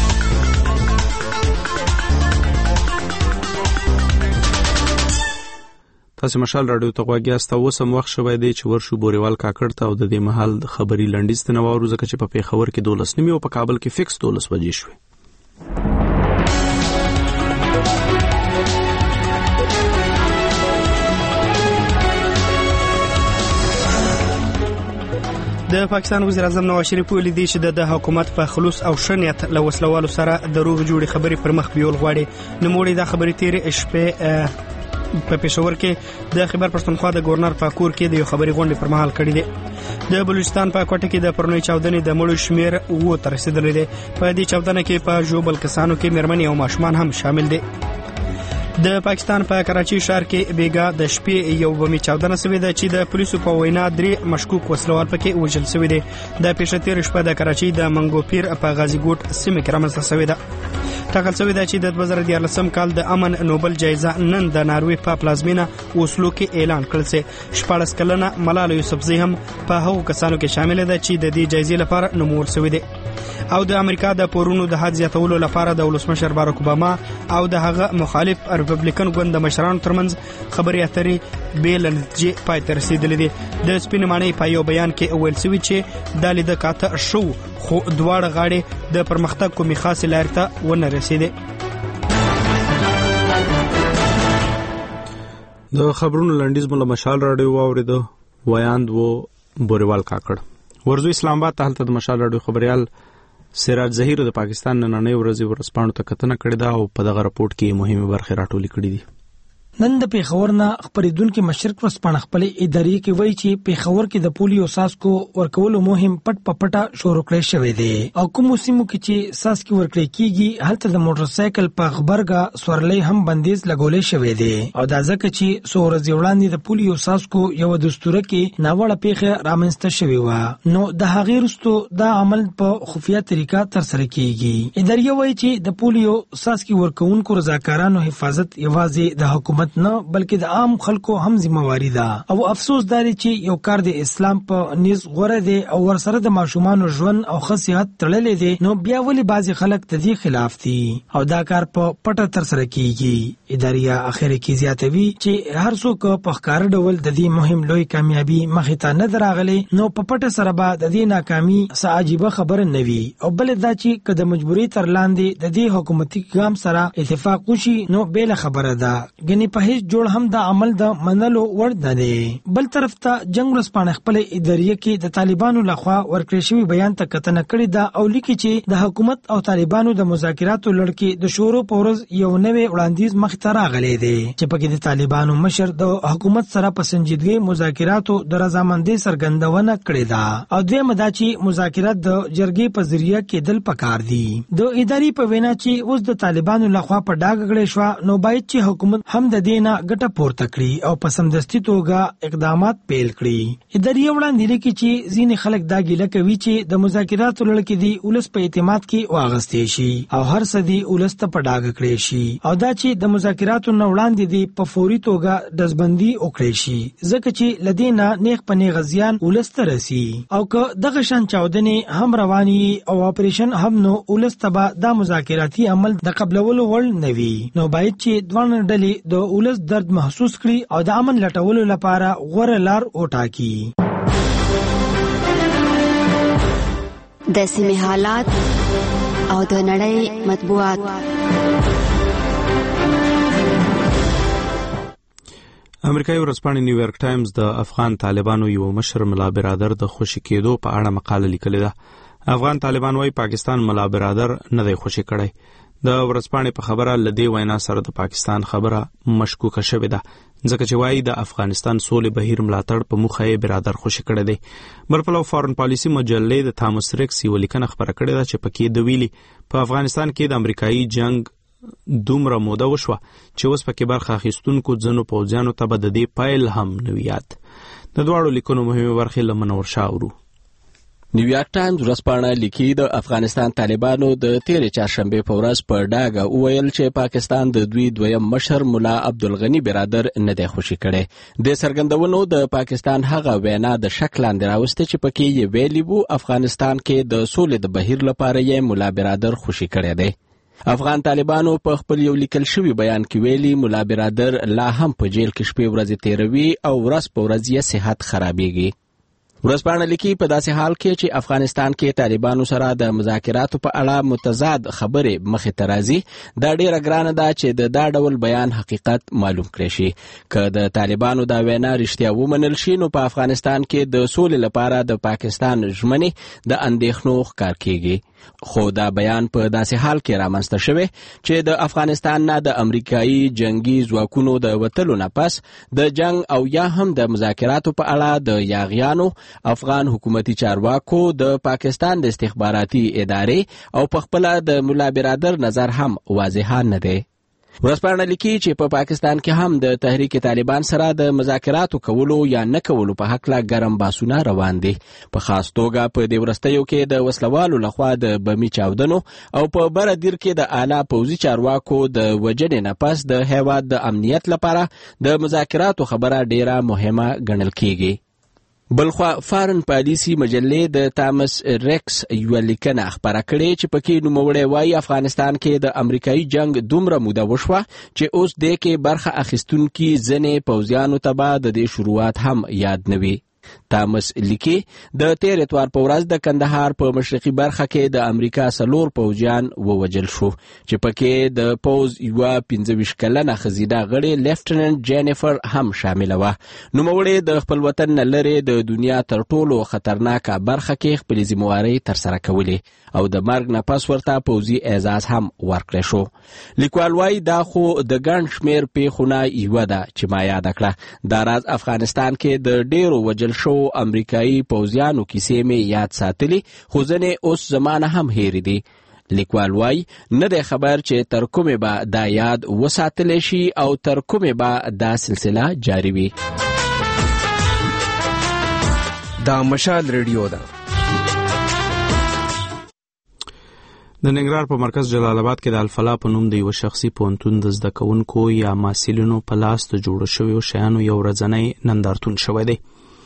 تاسو مشال رادیو ته غواړئ تاسو وسم وخت شوي دی چې ورشو بوريوال کاکړ ته او د دې محل خبري لنډیز ته نوارو ځکه چې په پیښور کې 12 نیمه او په کابل کې فکس 12 بجې شوې. د پاکستان وزیر اعظم نواز شریف ویلي دی چې د حکومت په خلوص او شنیت له وسلوالو سره د روغ جوړې خبرې پر مخ بیول غواړي. نوموړي دا خبرې تیرې شپې په پېښور کې د خیبر پښتونخوا د گورنر په کور کې د یو خبري غونډې پر مهال کړې ده. د بلوچستان په کوټه کې د پرنوي چاودنې د مړو شمیر 9 ته رسیدلی دی. په دې چاودنه کې په ژوبل کسانو کې مېرمنې او ماشومان هم شامل دي. د پاکستان په کراچي ښار کې بیګا د شپې یو بمي چاودنه شوې ده چې د پولیسو په وینا 3 مشکوک وسلوال پکې وژل شوي دي. د پیښه تیر شپه د کراچي د منګوپیر په غازی ګوټ سیمه کې رامنځته شوې ده. ټاکل شوې ده چې د 2014 کال د امن نوبل جایزه نن د ناروې په پلازمینه اوسلو کې اعلان کړل شي. 14 کلنه ملاله یوسفزۍ هم په هغو کسانو کې شامل ده چې د دې جایزې لپاره نومول شوې ده. او د امریکا د پورونو د حد زیاتولو لپاره د ولسمشر باراک اوباما او د هغه مخالف ریپبلیکن ګوند مشرانو ترمنځ خبرې اترې بې له نتیجې پای ته رسېدلې دي. د سپینې ماڼۍ په یو بیان کې ویل شوي چې دا لیده کاته شو خو دواړه غاړې د پرمختګ کومې خاصې لارې ته ونه رسېدې. د خبرونو لنډیز مو له مشال راډیو واورېده. ویاند و بوريوال کاکړ. ورزو اسلام آباد ته هلته د مشال راډیو خبريال سراج ظهیر د پاکستان نننۍ ورځې ورځپاڼو ته کتنه کړې ده او په دغه راپورټ کې مهمه برخې راټولې کړې دي. نن د پیښور نه خبرېدونکو مشرق ورځپاڼه خپل ادارې کې وایي چې پیښور کې د پولیو ساسکو ورکولو مهم پټ پټه شروع کړی شوی دی او کوم سیمو کې چې ساسکي ورکړی کیږي هلته د موټر سایکل په خبرګه سورلۍ هم بندیز لګولې شوی دی او دا ځکه چې څو ورځې وړاندې د پولیو ساسکو یو دستور کې ناوړه پیښه رامنځته شوې وه نو د هغې وروسته دا عمل په خفیه طریقه ترسره کیږي. ادارې وایي چې د پولیو ساسکي ورکوونکو رضاکارانو حفاظت یوازې د حکومت نه بلکې د عام خلکو هم ذمہواری ده او افسوس داري چې یو کار د اسلام په نيز غوړه دي او ورسره د ماشومان ژوند او خصيحت تړلې دي نو بیا ولې بعضي خلک د دې خلاف دي او دا کار په پټه ترسره کیږي. ادارې اخر کې زیاتوي چې هر څوک په ښکار ډول د دې مهم لوی کامیابی مخې ته نه دراغلي نو په پټه سره به د دې ناکامي څه عجیبه خبره نه وي او بل دا چې کله مجبوري تر لاندې د دې حکومتي ګام سره اتفاق وشي نو بل خبره ده غني په هیڅ جوړ هم دا عمل د منلو وړ نه دی. بل طرف ته جنگ ورځپاڼه خپل ادارې کې د طالبانو لخوا ورکړی شوی بیان ته کتنه کړې ده او لیکي چې د حکومت او طالبانو د مذاکراتو لړ کې د شورو په ورځ یو نوې وړاندیز مخ ته راغلی دی چې پکې د طالبانو مشر د حکومت سره په سنجیدګۍ مذاکراتو د رضامندۍ څرګندونه کړې ده او دویمه دا چې مذاکرات د جرګې په ذریعہ کېدل پکار دي. د ادارې په وینا چې اوس د طالبانو لخوا په ډاګ کړې شو نو باید چې حکومت هم د دې نه ګټه پورته کړي او په سمدستي توګه اقدامات پیل کړي. ادارې وړاندې لیکي چې ځینې خلک دا ګیله کوي چې د مذاکراتو لړ کې دی ولس په اعتماد کې واغستې شي او هر څه دی ولس ته په ډاګ کړي شي او دا چې د مذاکراتو نه وړاندې دی په فوري توګه دزبندي وکړي شي ځکه چې لدینا نیغ پنې غزيان ولس ته رسي او که دغه شان چاودنې هم رواني او اپریشن هم نو ولس ته دا مذاکراتي عمل د قبلولو وړ نه وي نو باید چې دوه ډلې د ولس درد محسوس کړي او د امن لټولو لپاره غوره لار وټاکي. د سیمې حالات او د نړۍ مطبوعات. امریکایي ورځپاڼه نیویارک ټایمز د افغان طالبانو یو مشر ملا برادر د خوشی کېدو په اړه مقاله لیکلې ده. افغان طالبان وايي پاکستان ملا برادر نه دی خوشی کړی. د ورځپاڼې په خبره لدی وینا سره د پاکستان خبره مشکوکه شوې ده ځکه چې وايي د افغانستان سولې بهیر ملاتړ په موخه یې برادر خوشی کړی دی. بلپلو فارن پالیسی مجلې د تامس ریکس یو لیکنه خبره کړې ده چې پکې د ویلي په افغانستان کې د امریکایي جنگ دومره موده وشوه چې اوس پکې برخه اخیستونکو ځینو پوځیانو ته به د دې پایل هم نه وي یاد. د دواړو لیکنو مهمه برخې له منور شاه اورو. نیویارک ټایمز ورځپاڼه لیکي د افغانستان طالبانو د تیرې چهارشنبې په ورځ په ډاګه وویل چې پاکستان د دوی دویم مشر ملا عبدالغني برادر نه دی خوشي کړی. د څرګندونو د پاکستان هغه وینا د شک لاندې راوسته چې پکې یې ویلي وو افغانستان کې د سولې د بهیر لپاره یې ملا برادر خوشي کړی دی. افغان طالبانو په خپل یو لیکل شوی بیان کې ویلي ملا برادر لا هم په جیل کې شپې ورځې تیروي او ورځ په ورځ یې صحت خرابېږي. ورځپاڼه لیکي په داسې حال کې چې افغانستان کې طالبانو سره د مذاکراتو په اړه متضاد خبرې مخې ته راځي، دا ډیره ګرانه ده چې د دا ډول بیان حقیقت معلوم کړي شي. که د طالبانو دا وینا رښتیا ومنل شي نو په افغانستان کې د سولې لپاره د پاکستان ژمنې د اندېښنو ښکار کیږي. خو دا بیان په داسې حال کې رامنځته شوی چې د افغانستان نه د امریکایي جنگي ځواکونو د وتلو نه پس د جنگ او یا هم د مذاکراتو په اړه د یاغیانو افغان حکومتي چارواکو د پاکستان د استخباراتي ادارې او په خپل د ملا برادر نظر هم واضح نه دی. ورځپاڼه لیکي چې په پاکستان کې هم د تحریک طالبان سره د مذاکراتو کولو یا نه کولو په حق لا ګرم باسونه روان دي، په خاص توګه په دې وروستیو کې د وسلوالو لخوا د بمي چاودنو او په بره دیر کې د اعلی پوځي چارواکو د وجنې نه پس د هیواد د امنیت لپاره د مذاکراتو خبره ډیره مهمه ګڼل کیږي. بلخوا فارن پالیسی مجلې د تامس ریکس یو لیکنه خبره کړې چې پکې نوموړی وایي افغانستان کې د امریکایي جنگ دومره موده وشوه چې اوس دې کې برخه اخیستونکي ځینې پوځیانو ته به د دې شروعات هم یاد نه وي. تامس لیکي د تیر اتوار په ورځ د کندهار په مشرقي برخه کې د امریکا 4 پوځیان ووجل شو چې پکې د پوځ یو 25 کلنه ښځینه غړې لیفټننټ جینیفر هم شامله وه. نوموړې د خپل وطن نه لرې د دنیا تر ټولو خطرناکه برخه کې خپلې ذمهوارۍ ترسره کولې او د مرګ نه پس ورته پوځي اعزاز هم ورکړی شو. لیکوال وایي دا خو د ګڼ شمېر پیښونه یوه ده چې ما یاده کړه. دا راز افغانستان کې د ډیرو وجل شو امریکایي پوځیانو کیسې مې یاد ساتلي، خو ځینې اوس زمانه هم هېرې دي. لیکوال وایي نه دی خبر چې تر کومې به دا یاد وساتلی شي او تر کومې به دا سلسله جاري وي. دا مشال ریډیو ده. د ننګرهار په مرکز جلال آباد کې د الفلا په نوم د یو شخصي پوهنتون د زده کوونکو یا محصلینو په لاس د جوړو شویو شیانو یو ورځنی نندارتون شوی دی.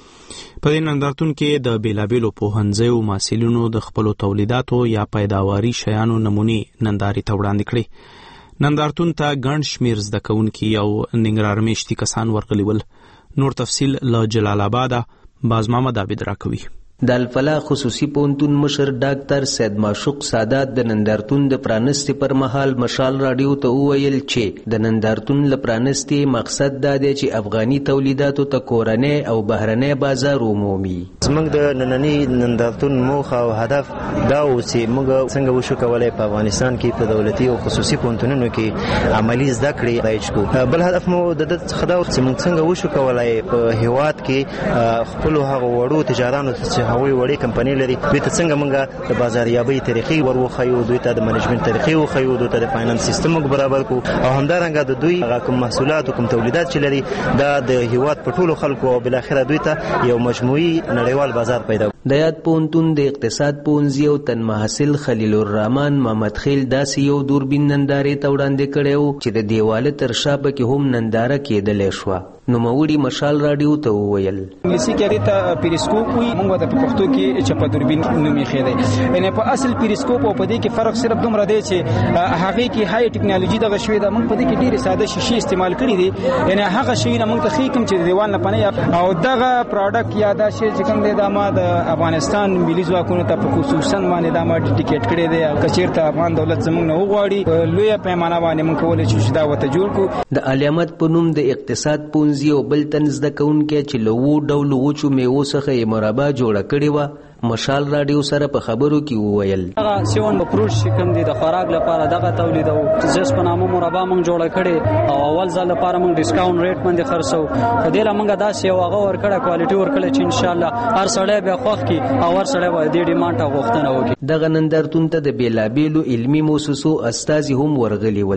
په دې نندارتون کې د بیلابیلو پوهنځیو محصلینو د خپلو تولیداتو یا پیداواري شیانو نمونې نندارې ته وړاندې کړې. نندارتون ته ګڼ شمېر زده کوونکي او ننګرهار میشتي کسان ورغلي ول. نور تفصیل له جلال آباده باز محمد عابد راکوي. د الفلا خصوصي پوهنتون مشر ډاکټر سید معشوق سادات د نندارتون د پرانستې پر مهال مشال راډیو ته وویل چې د نندارتون له پرانستې مقصد دا دی چې افغاني تولیداتو ته کورنی او بهرنی بازار ومومي. زموږ د ننني نندارتون موخه او هدف دا و چې موږ څنګه وشو کولی په افغانستان کې په دولتي او خصوصي پوهنتونونو کې عملي زده کړې رایج کړو. بل هدف مو د دې څخه دا و چې موږ څنګه وشو کولی په هیواد کې خپلو هغو وړو تجارانو ته هغوی وړې کمپنۍ لري دوی ته څنګه موږ د بازاریابۍ طریقې ور وښیو، دوی ته د منیجمنت طریقې وښیو، دوی ته د فاینانس سیستم موږ برابر کړو او همدارنګه د دوی هغه کوم محصولات او کوم تولیدات چې لري دا د هیواد په ټولو خلکو او بالاخره دوی ته یو مجموعي نړیوال بازار پیدا کړو. د یاد پوهنتون د اقتصاد پوهنځي او تن محصل خلیل الرحمن محمد خیل داسې یو دوربین نندارې ته وړاندې کړی و چې د دیواله تر شا پکې هم ننداره کېدلی شوه. نوموړي مشال راډیو ته وویل انګلیسي کې ته پیریسکوپ وي، موږ ته په پښتو کې چپه دوربین نوم یې ښه دی. یعنې په اصل پیریسکوپ او په دې کې فرق صرف دومره دی چې هغې کې های ټکنالوژي دغه شوې ده، موږ په دې کې ډېرې ساده شیشې استعمال کړي دي. یعنې هغه شیونه موږ ته ښیي کوم چې د دیوال نه پنې او دغه پروډکټ یا دا شی چې کوم دی دا ما د افغانستان ملي ځواکونو ته په خصوصا باندې دا ما ډیډیکیټ کړی دی. که چېرته افغان دولت زموږ نه وغواړي په لویه پیمانه باندې موږ کولی شو چې دا ورته جوړ کړو. د علي احمد په نوم د اقتصاد پوهنځي او بل تن زده کوونکی چې له 2 ډولو وچو میوو څخه یې مربا جوړه کړې وه مشال راډیو سره په خبرو کې وویل هغه سیون فروټ چې کوم دي د خوراک لپاره دغه تولید او جس په نامه مربا موږ جوړه کړې او اول ځل لپاره موږ ډیسکاونټ ریټ باندې خرڅو. خو دې لا موږ داسې یو هغه ورکړه کوالټي ورکړه چې ان شاء الله هر سړی به خوښ کی او هر سړی به دې ډیمانډ غوښتنه وکړي. دغه نندارتون ته د بیلابیلو علمي مؤسسو استازي هم ورغلي ول.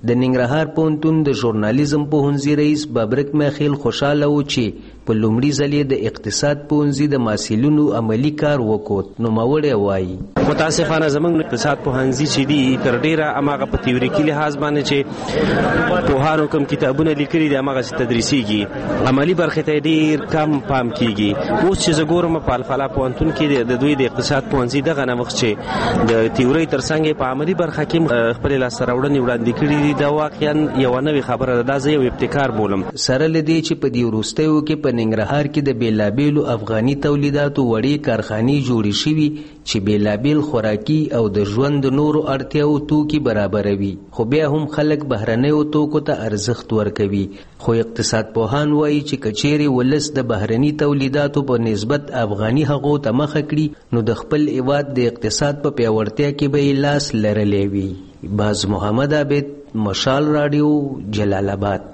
د ننګرهار پوهنتون د ژورنالیزم پوهنځي رئیس بابرک میخیل خوشاله و چې په لومړي ځل د اقتصاد پوهنځي د محصلینو عملي کار وکړ. نوموړی وایي متاسفانه زموږ اقتصاد پوهنځي چې دی تر ډیره هماغه په تیوریکي لحاظ باندې چې پوهانو کوم کتابونه لیکلي دي هماغه تدریسیږي، عملي برخې ته ډیر کم پام کیږي. اوس چې زه ګورم په الفلا پوهنتون کې د دوی د اقتصاد پوهنځي دغه نوښت چې د تیوري ترڅنګ په عملي برخه کې خپل لاسته راوړنې وړاندې کړي دي، دا واقعا یو نوې خبره ده. دا زه یو ابتکار بولم. سره لدی چې په دې وروستیو کې په ننګرهار کې د بیلابیلو افغاني تولیداتو وړې کارخانې جوړې شوي چې بیلابیل خوراکي او د ژوند نورو اړتیاو توکي برابروي، خو بیا هم خلک بهرنیو توکو ته ارزښت ورکوي. خو اقتصاد پوهان وایي چې کچېرې ولس د بهرني تولیداتو په نسبت افغاني هغو ته مخه کړي نو د خپل هیواد د اقتصاد په پیاوړتیا کې به یې لاس لرلی وي. باز محمد عابد، مشال راډیو، جلال آباد.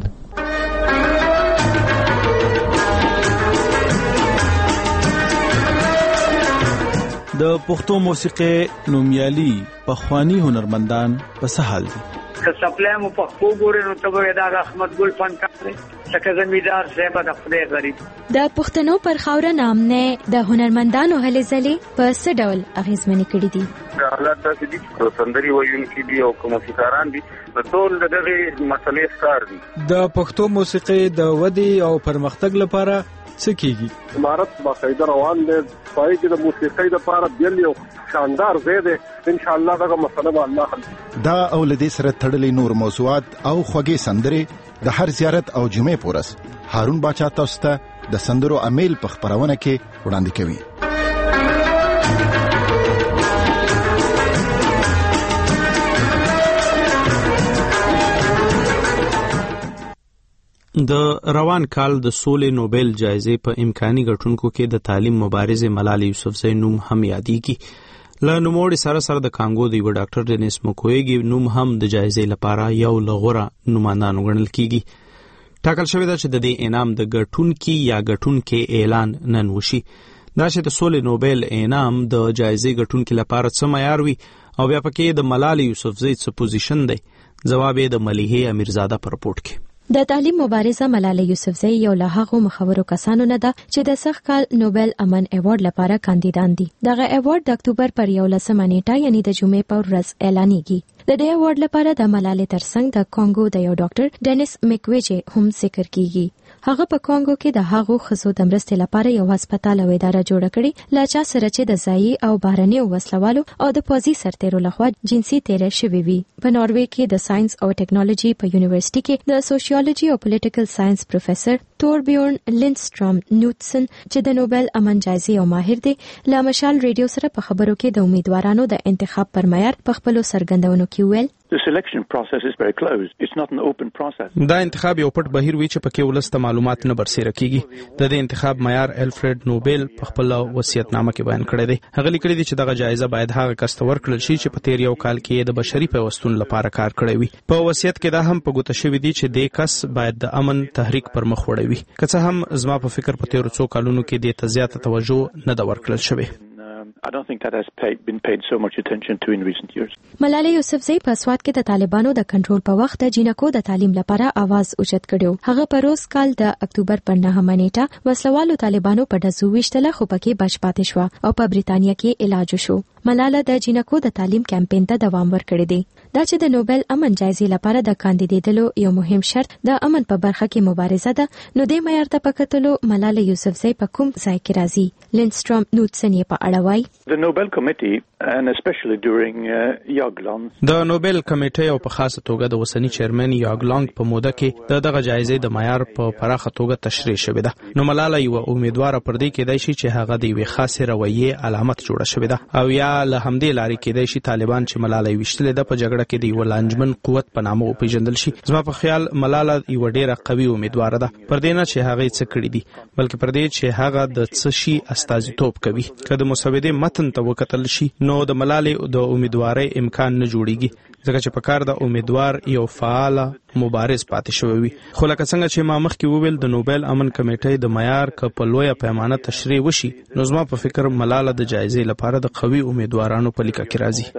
د پښتو موسیقي نومیالي پخوانی هنرمندان په څه حال دي؟ که سپلای مو پښتو ګورې نو ته به دا احمد ګل فنکار دی، څنګه زمیدار صاحب د خدای غریب. د پښتنو پر خاوره نامنه د هنرمندانو هلې ځلې په څه ډول اغیزمنې کړي دي؟ حالات داسې دي چې سندري ویونکي دي او موسیقاران دي، ټول دغه مسلې ښکار دي. د پښتو موسیقي د ودې او پرمختګ لپاره څه کیږي؟ امارت باقاعده روان دی، پای کې د موسیقۍ لپاره بیل یو شاندار ځای دی. ان شاء الله دغه مسله به الله حل. دا او لدې سره تړلې نور موضوعات او خوږې سندرې د هر زیارت او جمعې پورس هارون باچا تاسو ته د سندرو امیل په خبرونه کې وړاندې کوي. د روان کال د سولې نوبل جایزې په امکاني ګټونکو کې د تعلیم مبارزې ملالۍ یوسفزۍ نوم هم یادېږي. له نوموړي سره سره د کانګو د یوه ډاکټر ډینیس موکویګي نوم هم د جایزې لپاره یو له غوره نوماندانو ګڼل کیږي. ټاکل شوې ده چې د دې انعام د ګټونکي یا ګټونکې اعلان نن وشي. دا چې د سولې نوبل انعام د جایزې ګټونکي لپاره څه معیار وي او بیا پکې د ملالۍ یوسفزۍ څه پوزیشن دی، ځواب یې د ملیحې امیرزاده په رپورټ کې. د تعلیم مبارزه ملالۍ یوسفزۍ یو له هغو مخورو کسانو نه ده چې د سږ کال نوبل امن ایوارډ لپاره کاندیدان دي. دغه ایوارډ د اکتوبر پر 11 نیټه یعنی د جمعې پر ورځ اعلانېږي. د دې ایوارډ لپاره د ملالۍ ترڅنګ د کانګو د یو ډاکټر ډینیس میکویجي هم ذکر کیږي. هغه په کانګو کې د هغو ښځو د مرستې لپاره یو هسپتال او اداره جوړه کړې له چا سره چې د ځایي او بهرنیو وسلوالو او د پوځي سرتیرو لخوا جنسي تیری شوې وي. په ناروې کې د ساينس او ټیکنالوژي په یونیورسيټي کې د سوشیولوژي او پولیټیکل ساينس پروفیسور توربیورن لینډستروم نوټسن چې د نوبل امن جایزې او ماهر دی له مشال ریډیو سره په خبرو کې د امیدوارانو د انتخاب پر معیار په خپلو سرګندونو کې ویل The selection process is very closed. It's not an open process. دا انتخاب یو پټ بهیر وی چې پکې ولسته معلومات نه برسېره کیږي. د دې انتخاب معیار الفرید نوبل په خپل وصیتنامه کې بیان کړی دی. هغه لیکلی دی چې دغه جایزه باید هغه کس ته ورکړل شي چې په تیر یو کال کې د بشري پیوستون لپاره کار کړی وي. په وصیت کې دا هم په ګوته شوی دی چې د کس باید د امن تحریک پر مخ وړوي. که څه هم زما په فکر په تیر څو کالونو کې د تزیاته توجه نه دا ورکړل شوی. I don't think that has been paid so much attention to in recent years. ملالۍ یوسفزۍ په سواد کې د طالبانو د کنټرول په وخت د جینکو د تعلیم لپاره आवाज اوچت کړو. هغه په روز کال د اکتوبر پر 9 نیټه وسلوالو طالبانو په دزو وشتله خو پکې بچ پاتې شو او په بریتانیا کې علاج وشو. ملاله د جینکو د تعلیم کمپاین ته دوام ورکړی دی. دا چې د نوبل امن جایزې لپاره د کاندیدېدلو یو مهم شرط د امن په برخه کې مبارزه ده، نو د معیار ته پکتلو ملالۍ یوسفزۍ په کوم ځای کې راځي. لینډستروم نوټسن یې په اړه وایي The Nobel Committee and especially during Jagland د نوبل کمیټې او په خاصه توګه د وسنی چیرمن یاګلانګ په موده کې دغه جایزې د معیار په پراخه توګه تشریح شوې ده. نو ملالۍ یو امیدوار پر دې کې دی چې هغه د یوې خاصه رویې علامت جوړه شوې ده او یا له همدې لارې کې دی چې طالبان چې ملالۍ وشتل ده په جګړه کې د یو لانجمن قوت په نامه پیژندل شي. زما په خیال ملاله یو ډیره قوي امیدوار ده، پر دې نه چې هغه څه کړی دي بلکې پر دې چې هغه د څه شي استازیتوب کوي. که د مسودې متن ته وکتل شي نو د ملالۍ د امیدوارۍ امکان نه جوړیږي ځکه چې په کار د امیدوار یو فعال مبارز پاتې شوی وي. خو لکه څنګه چې ما مخکې وویل د نوبل امن کمیټې د معیار که په لویه پیمانه تشریح وشي نو زما په فکر ملاله د جایزې لپاره د قوي امیدوارانو په لیکه کې راځي.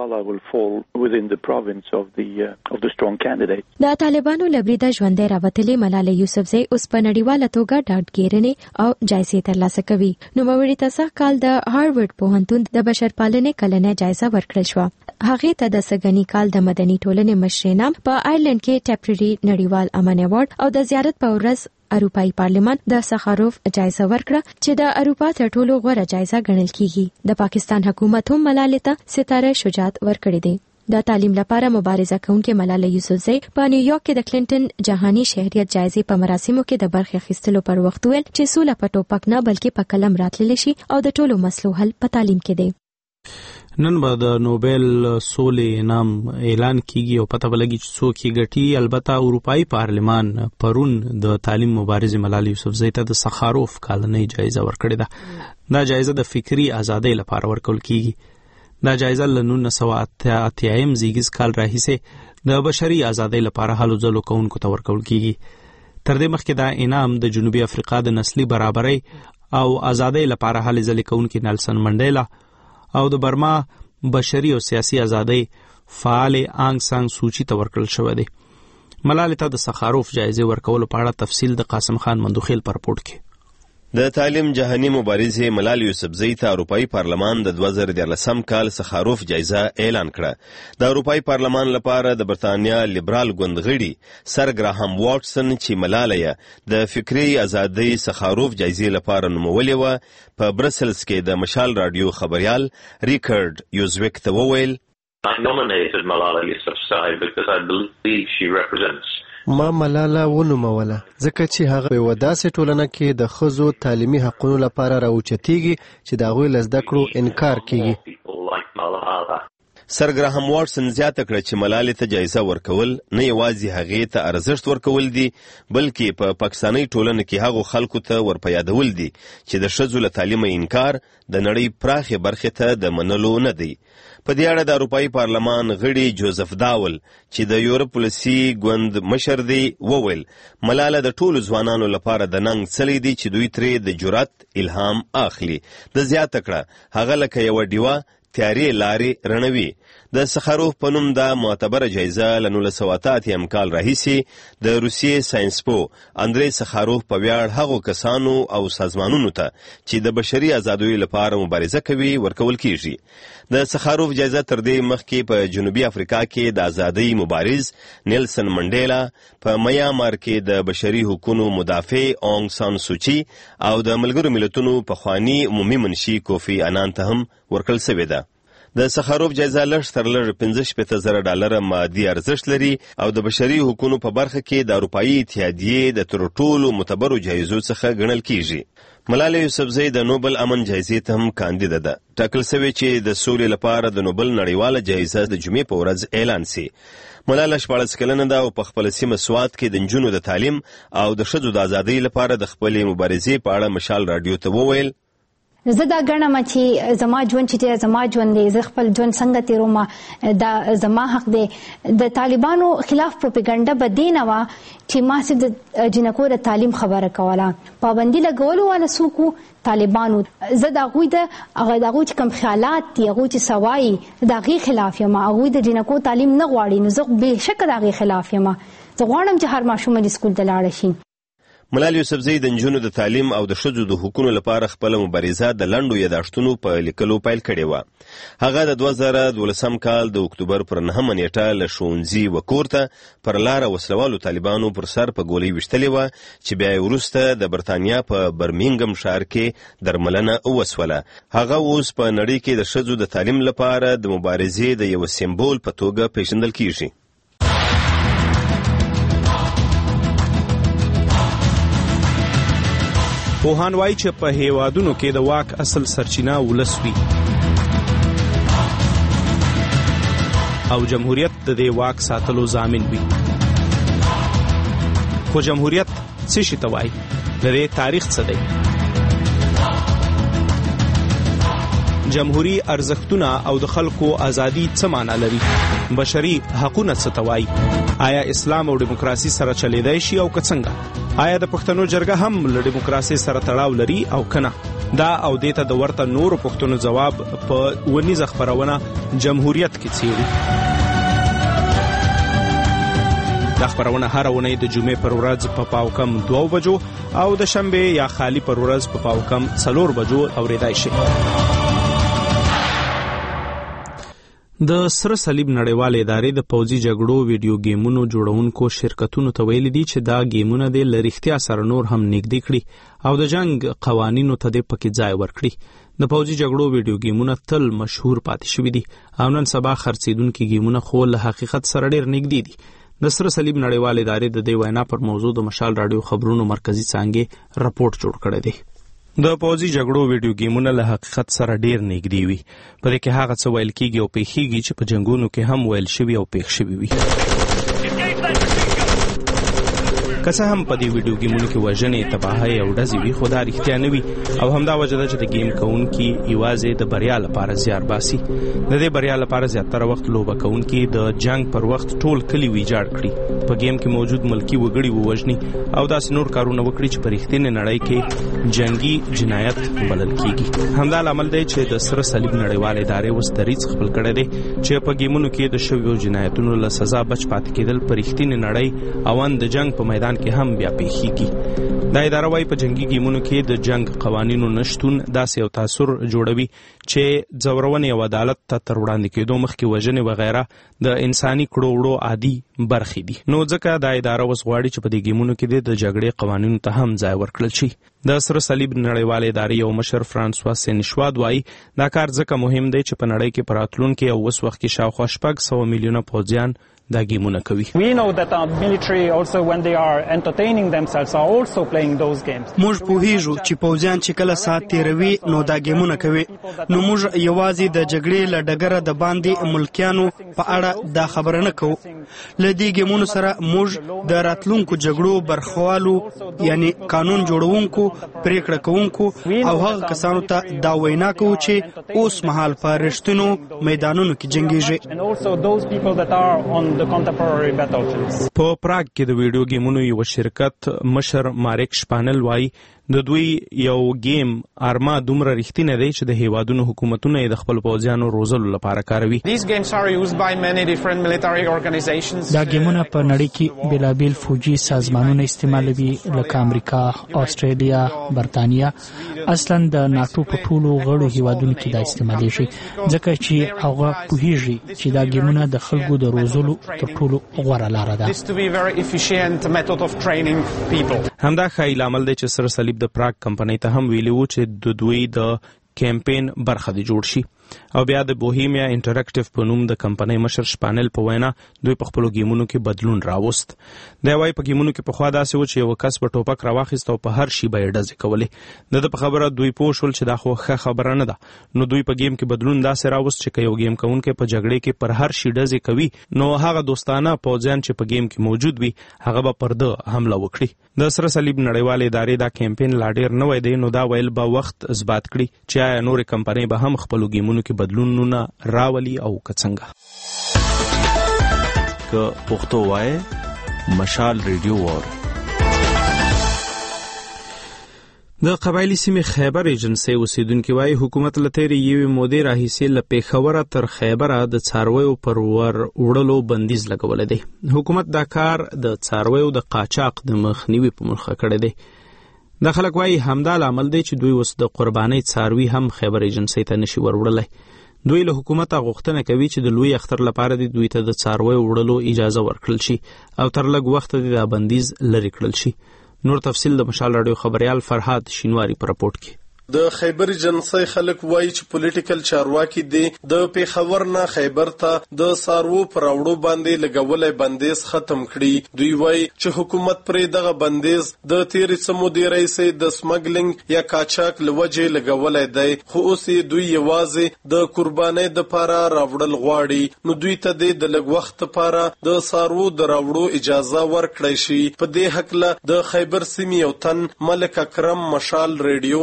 د طالبانو لبریده ژوندۍ راوتلې ملاله یوسفزۍ اوس په نړیواله توګه ډاډګیرنې او جایزې ترلاسه کوي. نوموړي ته سږ کال د هارورډ پوهنتون د بشرپالنې کلنۍ جایزه ورکړل شوه. هغې ته د سږني کال د مدني ټولنې مشر انعام په آیرلند کې ټیپرری نړیوال امن ایوارډ او د زیارت په ورځ اروپایي پارلمان د سخاروف جایزه ورکړه چې د اروپا تر ټولو غوره جایزه ګڼل کیږي. د پاکستان حکومت هم ملالۍ ته ستاره شجاعت ورکړی دی. د تعلیم لپاره مبارزه کوونکې ملاله یوسفزۍ په نیویارک کې د کلینټن جهاني شهریت جایزې په مراسمو کې د برخې اخیستلو پر وخت ویل چې سوله په ټوپک نه بلکې په قلم راتللی شي او د ټولو مسلو حل په تعلیم کې دی. نن به د نوبل سولې انعام اعلان کیږي او پته ولګي چې څوک یې ګټي. البته اروپایي پارلمان پرون د تعلیم مبارزې ملاله یوسفزۍ ته د سخاروف کلنۍ جایزه ورکړې ده. دا جایزه د فکری ازادۍ لپاره ورکول کیږي. دا جایزه له 1988 زیږیز کال راهیسې د بشري ازادۍ لپاره هلو ځلو کوونکو ته ورکول کیږي. تر دې مخکې دا انعام د جنوبي افریقا د نسلي برابرۍ او ازادۍ لپاره هلې ځلې کوونکي نیلسن منډیلا او د برما بشري او سیاسي ازادۍ فعال آنګ سان سوچي ته ورکړل شوی دی. ملالۍ ته د سخاروف جایزې ورکولو په اړه تفصیل د قاسم خان مندوخیل په رپورټ کې. د تعلیم جهاني مبارزې ملاله یوسفزۍ ته اروپایي پارلمان د 2014 کال سخاروف جایزه اعلان کړه. د اروپایي پارلمان لپاره د برتانیا لیبرال ګوند غړي سر ګراهام واټسن چې ملاله د فکری ازادۍ سخاروف جایزې لپاره نومولې و په برسلز کې د مشال رادیو خبريال ریکارډ یوزویک ته وویل I nominated Malala Yousafzai because I believe she represents ما ملاله ونوموله ځکه چې هغه په وداسې ټولنه کې د ښځو تعلیمي حقوقو لپاره راوچتېږي چې د هغوی له زده کړو انکار کیږي. سر ګراهام واټسن زیاته کړه چې ملالۍ ته جایزه ورکول نه یوازې هغې ته ارزښت ورکول دي بلکې په پاکستاني ټولنه کې هغو خلکو ته ورپیادول دي چې د ښځو له تعلیمه انکار د نړۍ پراخې برخې ته د منلو نه دی. په دې اړه د اروپایي پارلمان غړي جوزف داول چې د یورپ ولسي ګوند مشر دی وویل ملاله د ټولو ځوانانو لپاره د ننګ څلی دی چې دوی ترې د جرأت الهام اخلي. د زیاته کړه هغه لکه یوه ډیوه تیارې لارې رڼوي. د سخاروف په نوم دا معتبره جایزه له 1988 کال راهیسې د روسیې ساینسپو اندری سخاروف په ویاړ هغو کسانو او سازمانونو ته چې د بشري ازادیو لپاره مبارزه کوي ورکول کیږي. د سخاروف جایزه تر دې مخکې په جنوبي افریقا کې د ازادۍ مبارز نیلسن منډیلا، په میانمار کې د بشري حقوقو مدافع اونګ سان سوچي او د ملګرو ملتونو پخوانی عمومي منشي کوفی انان ته هم ورکړل شوې ده. د سخاروف جایزه لږ تر لږ $15,000 مادي ارزښت لري او د بشري حقوقو په برخه کې د اروپایي اتحادیې د تر ټولو معتبرو جایزو څخه ګڼل کیږي. ملاله یوسفزۍ د نوبل امن جایزې ته هم کاندیده ده. ټاکل شوی چې د سولې لپاره د نوبل نړیواله جایزه د جمعې په ورځ اعلان سي. ملاله 14 کلنه ده او په خپل سیمه سوات کې د نجونو د تعلیم او د ښځو د ازادۍ لپاره د خپلې مبارزې په اړه مشال رادیو ته وویل زه دا ګڼم چې زما ژوند چې زما ژوند دی، زه خپل ژوند څنګه تیروم، دا زما حق دی. د طالبانو خلاف پروپاګاندا به دې نه وه چې ما صرف د جنکو د تعلیم خبره کوله. پابندي لګولو والا څوک طالبانو، زه د هغوی چې کوم خیالات دي، هغوی چې سوایي د هغې خلاف یم. هغوی د جنکو تعلیم نه غواړي، نو زه بېشکه د هغې خلاف یم. زه غواړم چې هر ماشوم د سکول ته لاړه شي. ملاله یوسفزۍ د نجونو د تعلیم او د ښځو د حقوقو لپاره خپل مبارزه د لنډو یادښتونو په لیکلو پیل کړې وه. هغه د 2012 کال د اکتوبر پر 9 نیټه له ښوونځي و کور ته پر لاره وسلوالو طالبانو پر سر په ګولۍ ویشتلې وه چې بیا یې وروسته د برتانیا په برمینګم ښار کې درملنه وسوله. هغه اوس په نړۍ کې د ښځو د تعلیم لپاره د مبارزې د یو سمبول په توګه پیژندل کیږي. پوهان وایي چې په هیوادونو کې د واک اصل سرچینه ولس وي او جمهوریت د دې واک ساتلو ضامن وي. خو جمهوریت څه شي ته وایي؟ د دې تاریخ څه دی؟ جمهوریت ارزښتونه او د خلکو ازادي څه معنی لري؟ بشري حقوقونه څه ته وایي؟ آیا اسلام او دیموکراسي سره چلیدای شي او که څنګه؟ آیا د پښتنو جرګه هم له دیموکراسي سره تړاو لري او کنه؟ دا او دیته د ورته نورو پښتنو جواب په ونیزه خبرونه جمهوریت کې څیړي. دا خبرونه هر ونې د جمعې پر ورځ په پاوکم 2 بجو او د شنبه یا خالی پر ورځ په پاوکم 4 بجو اوریدای شي. د سره صلیب نړیوال ادارې د پوځي جګړو ویډیو گیمونو جوړونکو شرکتونو ته ویلي دي چې دا گیمونه د لریختیا سره نور هم نږدې کړي او د جنگ قوانینو ته د پکې ځای ورکړي. د پوځي جګړو ویډیو گیمونه تل مشهور پاتې شوي دي او نن سبا خرڅیدونکو گیمونه خو له حقیقت سره ډیر نږدې دي. د سره صلیب نړیوال ادارې د دې وینا پر موضوع د مشال رادیو خبرونو مرکزی څانګې راپورټ جوړ کړی دی. د پوځي جګړو ویډیو گیمونه له حقیقت سره ډیر نږدې وي. په دې کې هغه څه ویل کیږي او پیښیږي چې په جنگونو کې هم ویل شوي او پیښ شوي وي. که څه هم په دې ویډیو گیمونو کې وژنې، تباهۍ او ډزې وي، خو دا رښتیا نه وي او همدا وجه ده چې د گیم کوونکي یوازې د بریا لپاره زیار باسي. د دې بریا لپاره زیاتره وخت لوبه کوونکي د جنگ پر وخت ټول کلی ویجاړ کړي، په گیم کې موجود ملکی وګړي ووژني او داسې نور کارونه وکړي چې په رښتینې نړۍ کې جنگي جنایت بلل کیږي. همدا لامل دی چې د سره صلیب نړیوال ادارې اوس دریځ خپل کړی دی چې په گیمونو کې د شویو جنایتونو له سزا بچ پاتې کېدل په رښتینې نړۍ او د جنگ په میدان کې هم بیا پیښیږي. دا اداره وايي په جنگي گیمونو کې د جنگ قوانینو نشتون داسې یو تاثر جوړوي چې ځورونې او عدالت ته تر وړاندې کېدو مخکې وژنې وغیره د انساني کړو وړو عادي برخې دي. نو ځکه دا اداره اوس غواړي چې په دې گیمونو کې د جګړې قوانینو ته هم ځای ورکړل شي. د سره صلیب نړیوال ادارې یو مشر فرانسوا سینشواد وايي دا کار ځکه مهم دی چې په نړۍ کې په راتلونکي او اوس وخت کې شاوخوا 600 میلیونه پوځیان دا گیمونه کوي. موږ پوهیږو چې پوځیان چې کله سات تیروي نو دا گیمونه کوي. نو موږ یوازې د جګړې له ډګره د باندې ملکیانو په اړه دا خبره نه کوو. له دې گیمونو سره موږ د راتلونکو جګړو برخوالو یعنی قانون جوړونکو، پریکړه کوونکو او هغه کسانو ته دا وینا کوو چې اوس مهال په رښتینو میدانونو کې جنګیږي. په پراګ کې د ویډیو گیمونو یو شرکت مشر مارک شپانل وايي د دوی یو گیم ارما دومره رښتینی دی چې د هیوادونو حکومتونه یې د خپل پوځیانو روزلو لپاره کاروي. دا گیمونه په نړۍ کې بیلابیل فوجي سازمانونه استعمالوي لکه امریکا، استرالیا، برتانیا. اصلا د ناتو په ټولو غړو هیوادونو کې دا استعمالیږي ځکه چې هغه پوهیږي چې دا گیمونه د خلکو د روزلو تر ټولو غوره لاره ده. همدا ښایي لامل دی چې سره صلیب د پراګ کمپنۍ ته هم ویلي وو چې د دوی د کمپین برخه دې جوړ شي او بیا د بوهیمیا انټراکټیو په نوم د کمپنۍ مشر شپانل په وینا دوی په خپلو گیمونو کې بدلون راوست. دی وايي په گیمونو کې پخوا داسې و چې یو کس به ټوپک راواخیست او په هر شي به یې ډزې کولې. د په خبره دوی پوه شول چې دا خو ښه خبره نه ده. نو دوی په گیم کې بدلون داسې راوست چې یو گیم کوونکی په جګړې کې پر هر شي ډزې کوي نو هغه دوستانه پوځیان چې په گیم کې موجود وي هغه به پر ده حمله وکړي. د سره صلیب نړیوال ادارې دا کمپین لا ډیر نوی دی نو دا ویل به وخت اثبات کړي چې آیا نورې کمپنۍ به هم خپلو گیمونو کې بدلونونه راولي او که څنګه. که پښتو وایي مشال ریډیو واره. د قبایلی سیمې خیبر ایجنسی اوسیدونکي وايي حکومت له تېرې یوې مودې راهیسې له پېښوره تر خیبره د څارویو پر ور وړلو بندیز لګولی دی. حکومت دا کار د څارویو د قاچاق د مخنیوي په موخه کړی دی. دا خلک وايي همدا لامل دی چې دوی اوس د قربانۍ څاروي هم خیبر ایجنسی ته نشي ور وړلی. دوی له حکومته غوښتنه کوي چې د لوی اختر لپاره دوی ته د څارویو وړلو اجازه ورکړل شي او تر لږ وخته دا بندیز لرې کړل شي. نور تفصیل د مشال رادیو خبريال فرهاد شینواری په راپورټ کې. د خیبر ایجنسی خلک وایي چې پولیټیکل چارواکي دي د پیښور نه خیبر ته د سارو پر وړو باندې لګولې بندیز ختم کړي. دوی وایي چې حکومت پرې دغه بندیز د تیرې سمو دی رئیس د سمګلینګ یا کاچاک لوجه لګولې دی خو اوس دوی یوازې د قربانۍ د لپاره راوړل غواړي. نو دوی ته د لږ وخت لپاره د سارو د راوړو اجازه ورکړي شي. په دې حق له د خیبر سیمې یو تن ملک اکرم مشال ریډیو ته وایي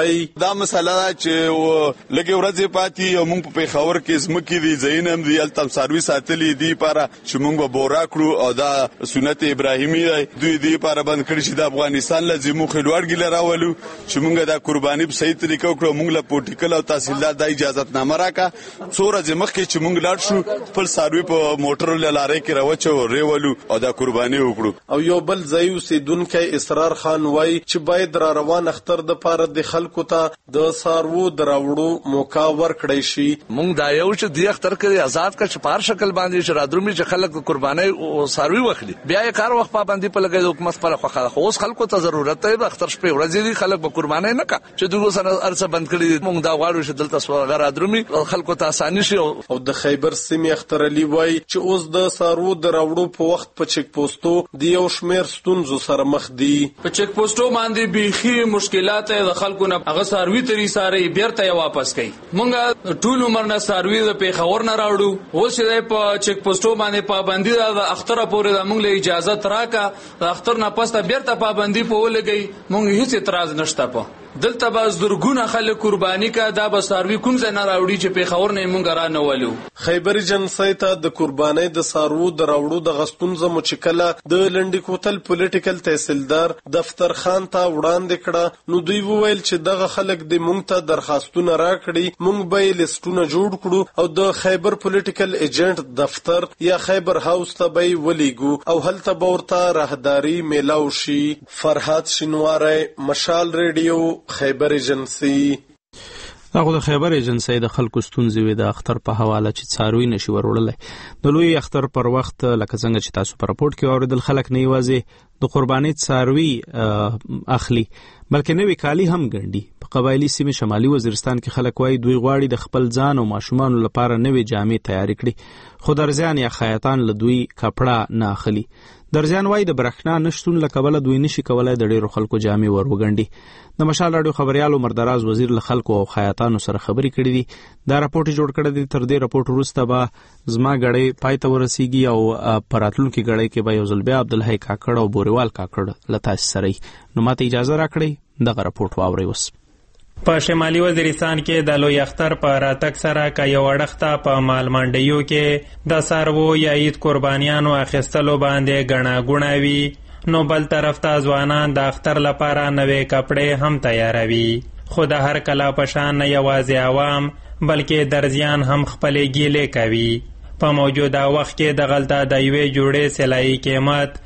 وایي دا مسله چې لږ ورځې پاتې او موږ په پیښور کې زمکې دي زینم دي التم سروي ساتلي دي لپاره چې موږ به بورا کړو او دا سنت ابراهیمي دی دوی دې لپاره بند کړی چې د افغانستان لازمو خلوړ ګل راولو چې موږ دا قرباني په صحیح طریقو کړو موږ له پولیټیکل او تحصیلدار د اجازه نامه راکا څوره ځمکه چې موږ لاړ شو خپل سروي په موټر لارې کې راوچو ریولو او دا قرباني وکړو او یو بل ځای اوسیدونکو اسرار خان وایي چې باید را روان اختر د پاره د خلکو ته د سارو دراوړو موقع ورکړی شي مونږ دا یو چې د اختر کې آزاد کا چپار شکل باندې چې رادرومي چې خلک قرباني او ساروي وخلي بیا یې کار وخت پابندي په لګي حکومت پر خو اوس خلکو ته ضرورت دی د اختر شپه ورځې دي خلک به قرباني نه کا چې دغه سره ارڅ بند کړي مونږ دا غواړو چې دلته سو رادرومي خلکو ته اساني شي او د خیبر سیمې اختر علي وایي چې اوس د سارو دراوړو په وخت په چک پوسټو د یو شمیر ستونزو سره مخ دي په چک پوسټو باندې بيخي مشکلات د خلکو نه هغه ساروي تری ساري بیرته واپس کړي مونږه ټول عمر نه ساروي د پیښور نه راوړو اوس چې په چک پوسټو باندې پابندي د اختر پورې د مونږ له اجازه راکا د اختر نه پسته بیرته پابندي په ولګي مونږ هیڅ اعتراض نشته په دلته باز درګونه خلک قرباني کا دا به ساروي کوم ځای نه راوړي چې پیښور نه مونږ را نه ولو خیبر جنسي ته د قرباني د سارو د راوړو د غستونزه مچکله د لنډی کوتل پولیټیکل تحصیلدار دفتر خان ته وړاندې کړه نو دوی وویل چې دغه خلک د مونږ ته درخواستونه راکړي مونږ به لیستونه جوړ کړو او د خیبر پولیټیکل ایجنټ دفتر یا خیبر هاوس ته به ولېګو او هلته به ورته راهداري میلاو شي فرحات شینواری مشال ریډیو خیبر ایجنسی هغه د خیبر ایجنسی د خلکو ستونزې وي د اختر په حواله چې څاروي نشي ورولای د لوی اختر پر وخت لکه څنګه چې تاسو په راپورټ کې اوریدل خلک نه یوازې د قرباني څاروي اخلي بلکې نوې کالی هم ګڼي په قبایلی سیمه شمالي وزیرستان کې خلک وایي دوی غواړي د خپل ځان او ماشومان لپاره نوې جامې تیار کړي خو درځان یا خیاطان له دوی کپړه نه اخلي درځان وایي د برښنا نشټون له کبله دوی نشي کولای د ډیرو خلکو جامې وروګنډي د مشال راډیو خبريال مردراز وزیر له خلکو او خیاطانو سره خبرې کړې دي دا راپورټ جوړ کړی دی تر دې راپورټ وروسته به زما غړې پای ته ورسیږي او پراتلونکو غړې کې به یو ځل بیا عبدالحی کاکړ او بوریوال کاکړ له تاسو سره نو ماته اجازه راکړئ دغه راپورټ واورئ اوس په شمالي وزیرستان کې د لوی اختر په راتګ سره که یو اړخته په مال منډیو کې د سارو یا عید قربانیانو اخیستلو باندې ګڼه وي نو بل طرف ته ځوانان د اختر لپاره نوې کپړې هم تیاروي خو د هر کله په شان نه یوازې عوام بلکې درزیان هم خپلې ګیلې کوي په موجوده وخت کې دغلته د یوې جوړې سلایي قیمت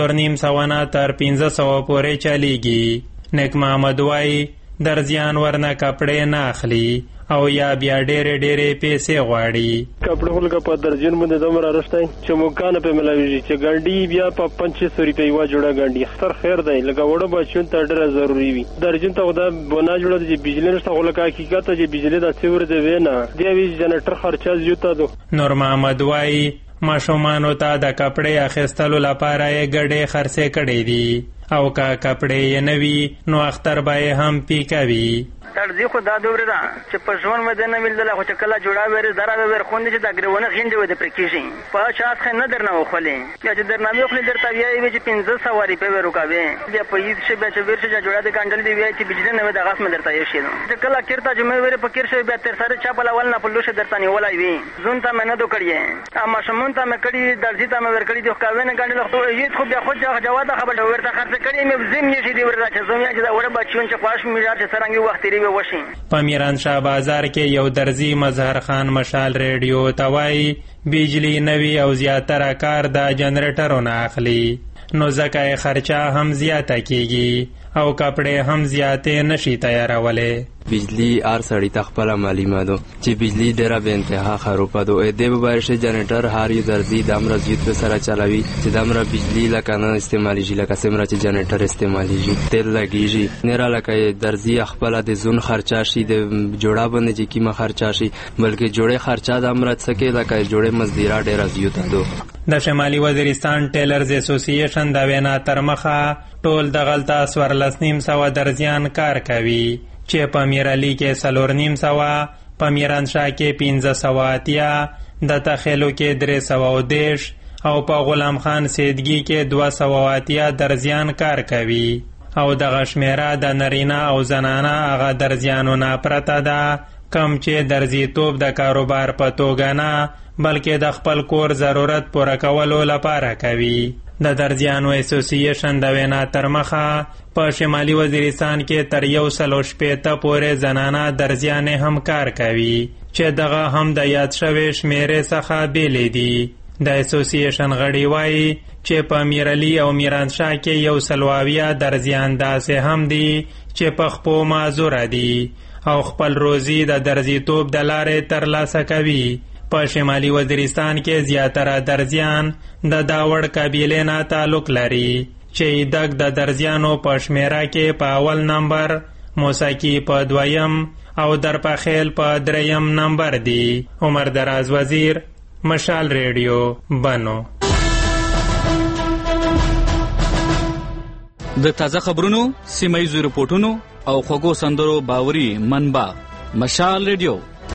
4,500 تر 1500 پورې چلیږي نیک محمد وایي درزیان ورنه کپړې نه اخلي او یا بیا ډېرې پیسې غواړي کپړې ولګه په درجن باندې دومره راستای چې مکان په ملاويږي چې ګاډي بیا په 500 روپۍ وا جوړه ګاډي اختر خیر دی لکه وړه بچون ته ډېر ضروری وي درجن ته دا بنا جوړه چې بجلی نشته ولکه حقیقت چې بجلی د څور دی وینا دی وی جنریټر خرچه زیاته دو نور محمد وای ماشومانو ته د کپړې اخیستلو لپاره یې ګډې خرڅې کړې دي او کا کپړې یې نوي نو اختر به هم پیکوي ترځي خو دا دوره ده چې په ژوند مده نه ملدل خو چې کله جوړا وره درا ور خوند چې دا ګرونه غینډه و د پرکیشي په شاس خې نه درنه وخلې یا چې درنه یو خپل درته ویای چې 1500 سواری په ورکاوي بیا په هیڅ شي بیا چې ورشه جوړا د ګاندل دی ویای چې بجلی نه د غاس مې درته یې شي چې کله کړتا چې مې وره په کېر شي بیا تر سره چا په لول نه په لوشه درته نیولای وي زون ته مې نه دو کړی اما شمون ته مې کړی درځي ته مې ور کړی د کاوی نه ګاندل خو هیڅ خو بیا خو جواب خبر ورته خرڅ کړی مې زم یې شي دی ورته چې زوم یې چې دا وړه بچون چې خواش مې چې سرنګي وخت لري وشي میران شاه بازار کې یو درزی مظهر خان مشال ریډیو توای بجلی نوی او زیاتره کار د جنریټرو نه اخلي نو ځکه خرچه هم زیاته کیږي او کپڑے هم زیاتې نشي تیارولې بجلی ار سړی تخپل معلومه دو چې بجلی ډیره به انتها خروپه دو د به بارش جنریټر هر یو درځي د امر زیات په سره چلاوي چې د امر بجلی لکه نه استعمالي شي لکه سمره چې جنریټر استعمالي شي تل لګیږي نه را لکه درځي خپل د زون خرچه شي د جوړه باندې چې کیمه خرچه شي بلکې جوړه خرچه د امر څخه لکه جوړه مزدیرا ډیره زیات دو د شمالي وزیرستان ټیلرز اسوسییشن د وینا ترمخه ټول د غلطه 14,500 درزیان کار کوي چې په میرعلی کې 4,500 په میرانشاه کې 1580 د تخیلو کې 310 او په غلام خان سیدگی کې 280 درزیان کار کوي او دغه شمیره د نارینه او زنانه هغه درزیانو نه پرته ده کم چې درزیتوب د کاروبار په توګه نه بلکې د خپل کور ضرورت پوره کولو لپاره کوي. د درزیانو اسوسییشن د وینا تر مخه په شمالي وزیرستان کې تر 160 پورې زنانه درزیانې هم کار کوي چې دغه هم د یاد شوی شمیرې څخه بیلې دي. د اسوسییشن غړي وایي چې په میرعلي او میرانشاه کې 120 درزیان داسې هم دي چې په خپو معذوره دي او خپل روزي د درزیتوب د لارې ترلاسه کوي. په شمالي وزیرستان کې زیاتره درزیان د داوړ قبیلې نه تعلق لري چې دغ د درزیانو په شمیره کې په اول نمبر، موسکی په دویم او درپخیل په دریم نمبر دي. عمر دراز وزیر، مشال ریډیو، بنو. د تازه خبرونو، سیمه ییزو رپورټونو او خوږو سندرو باوري منبع مشال ریډیو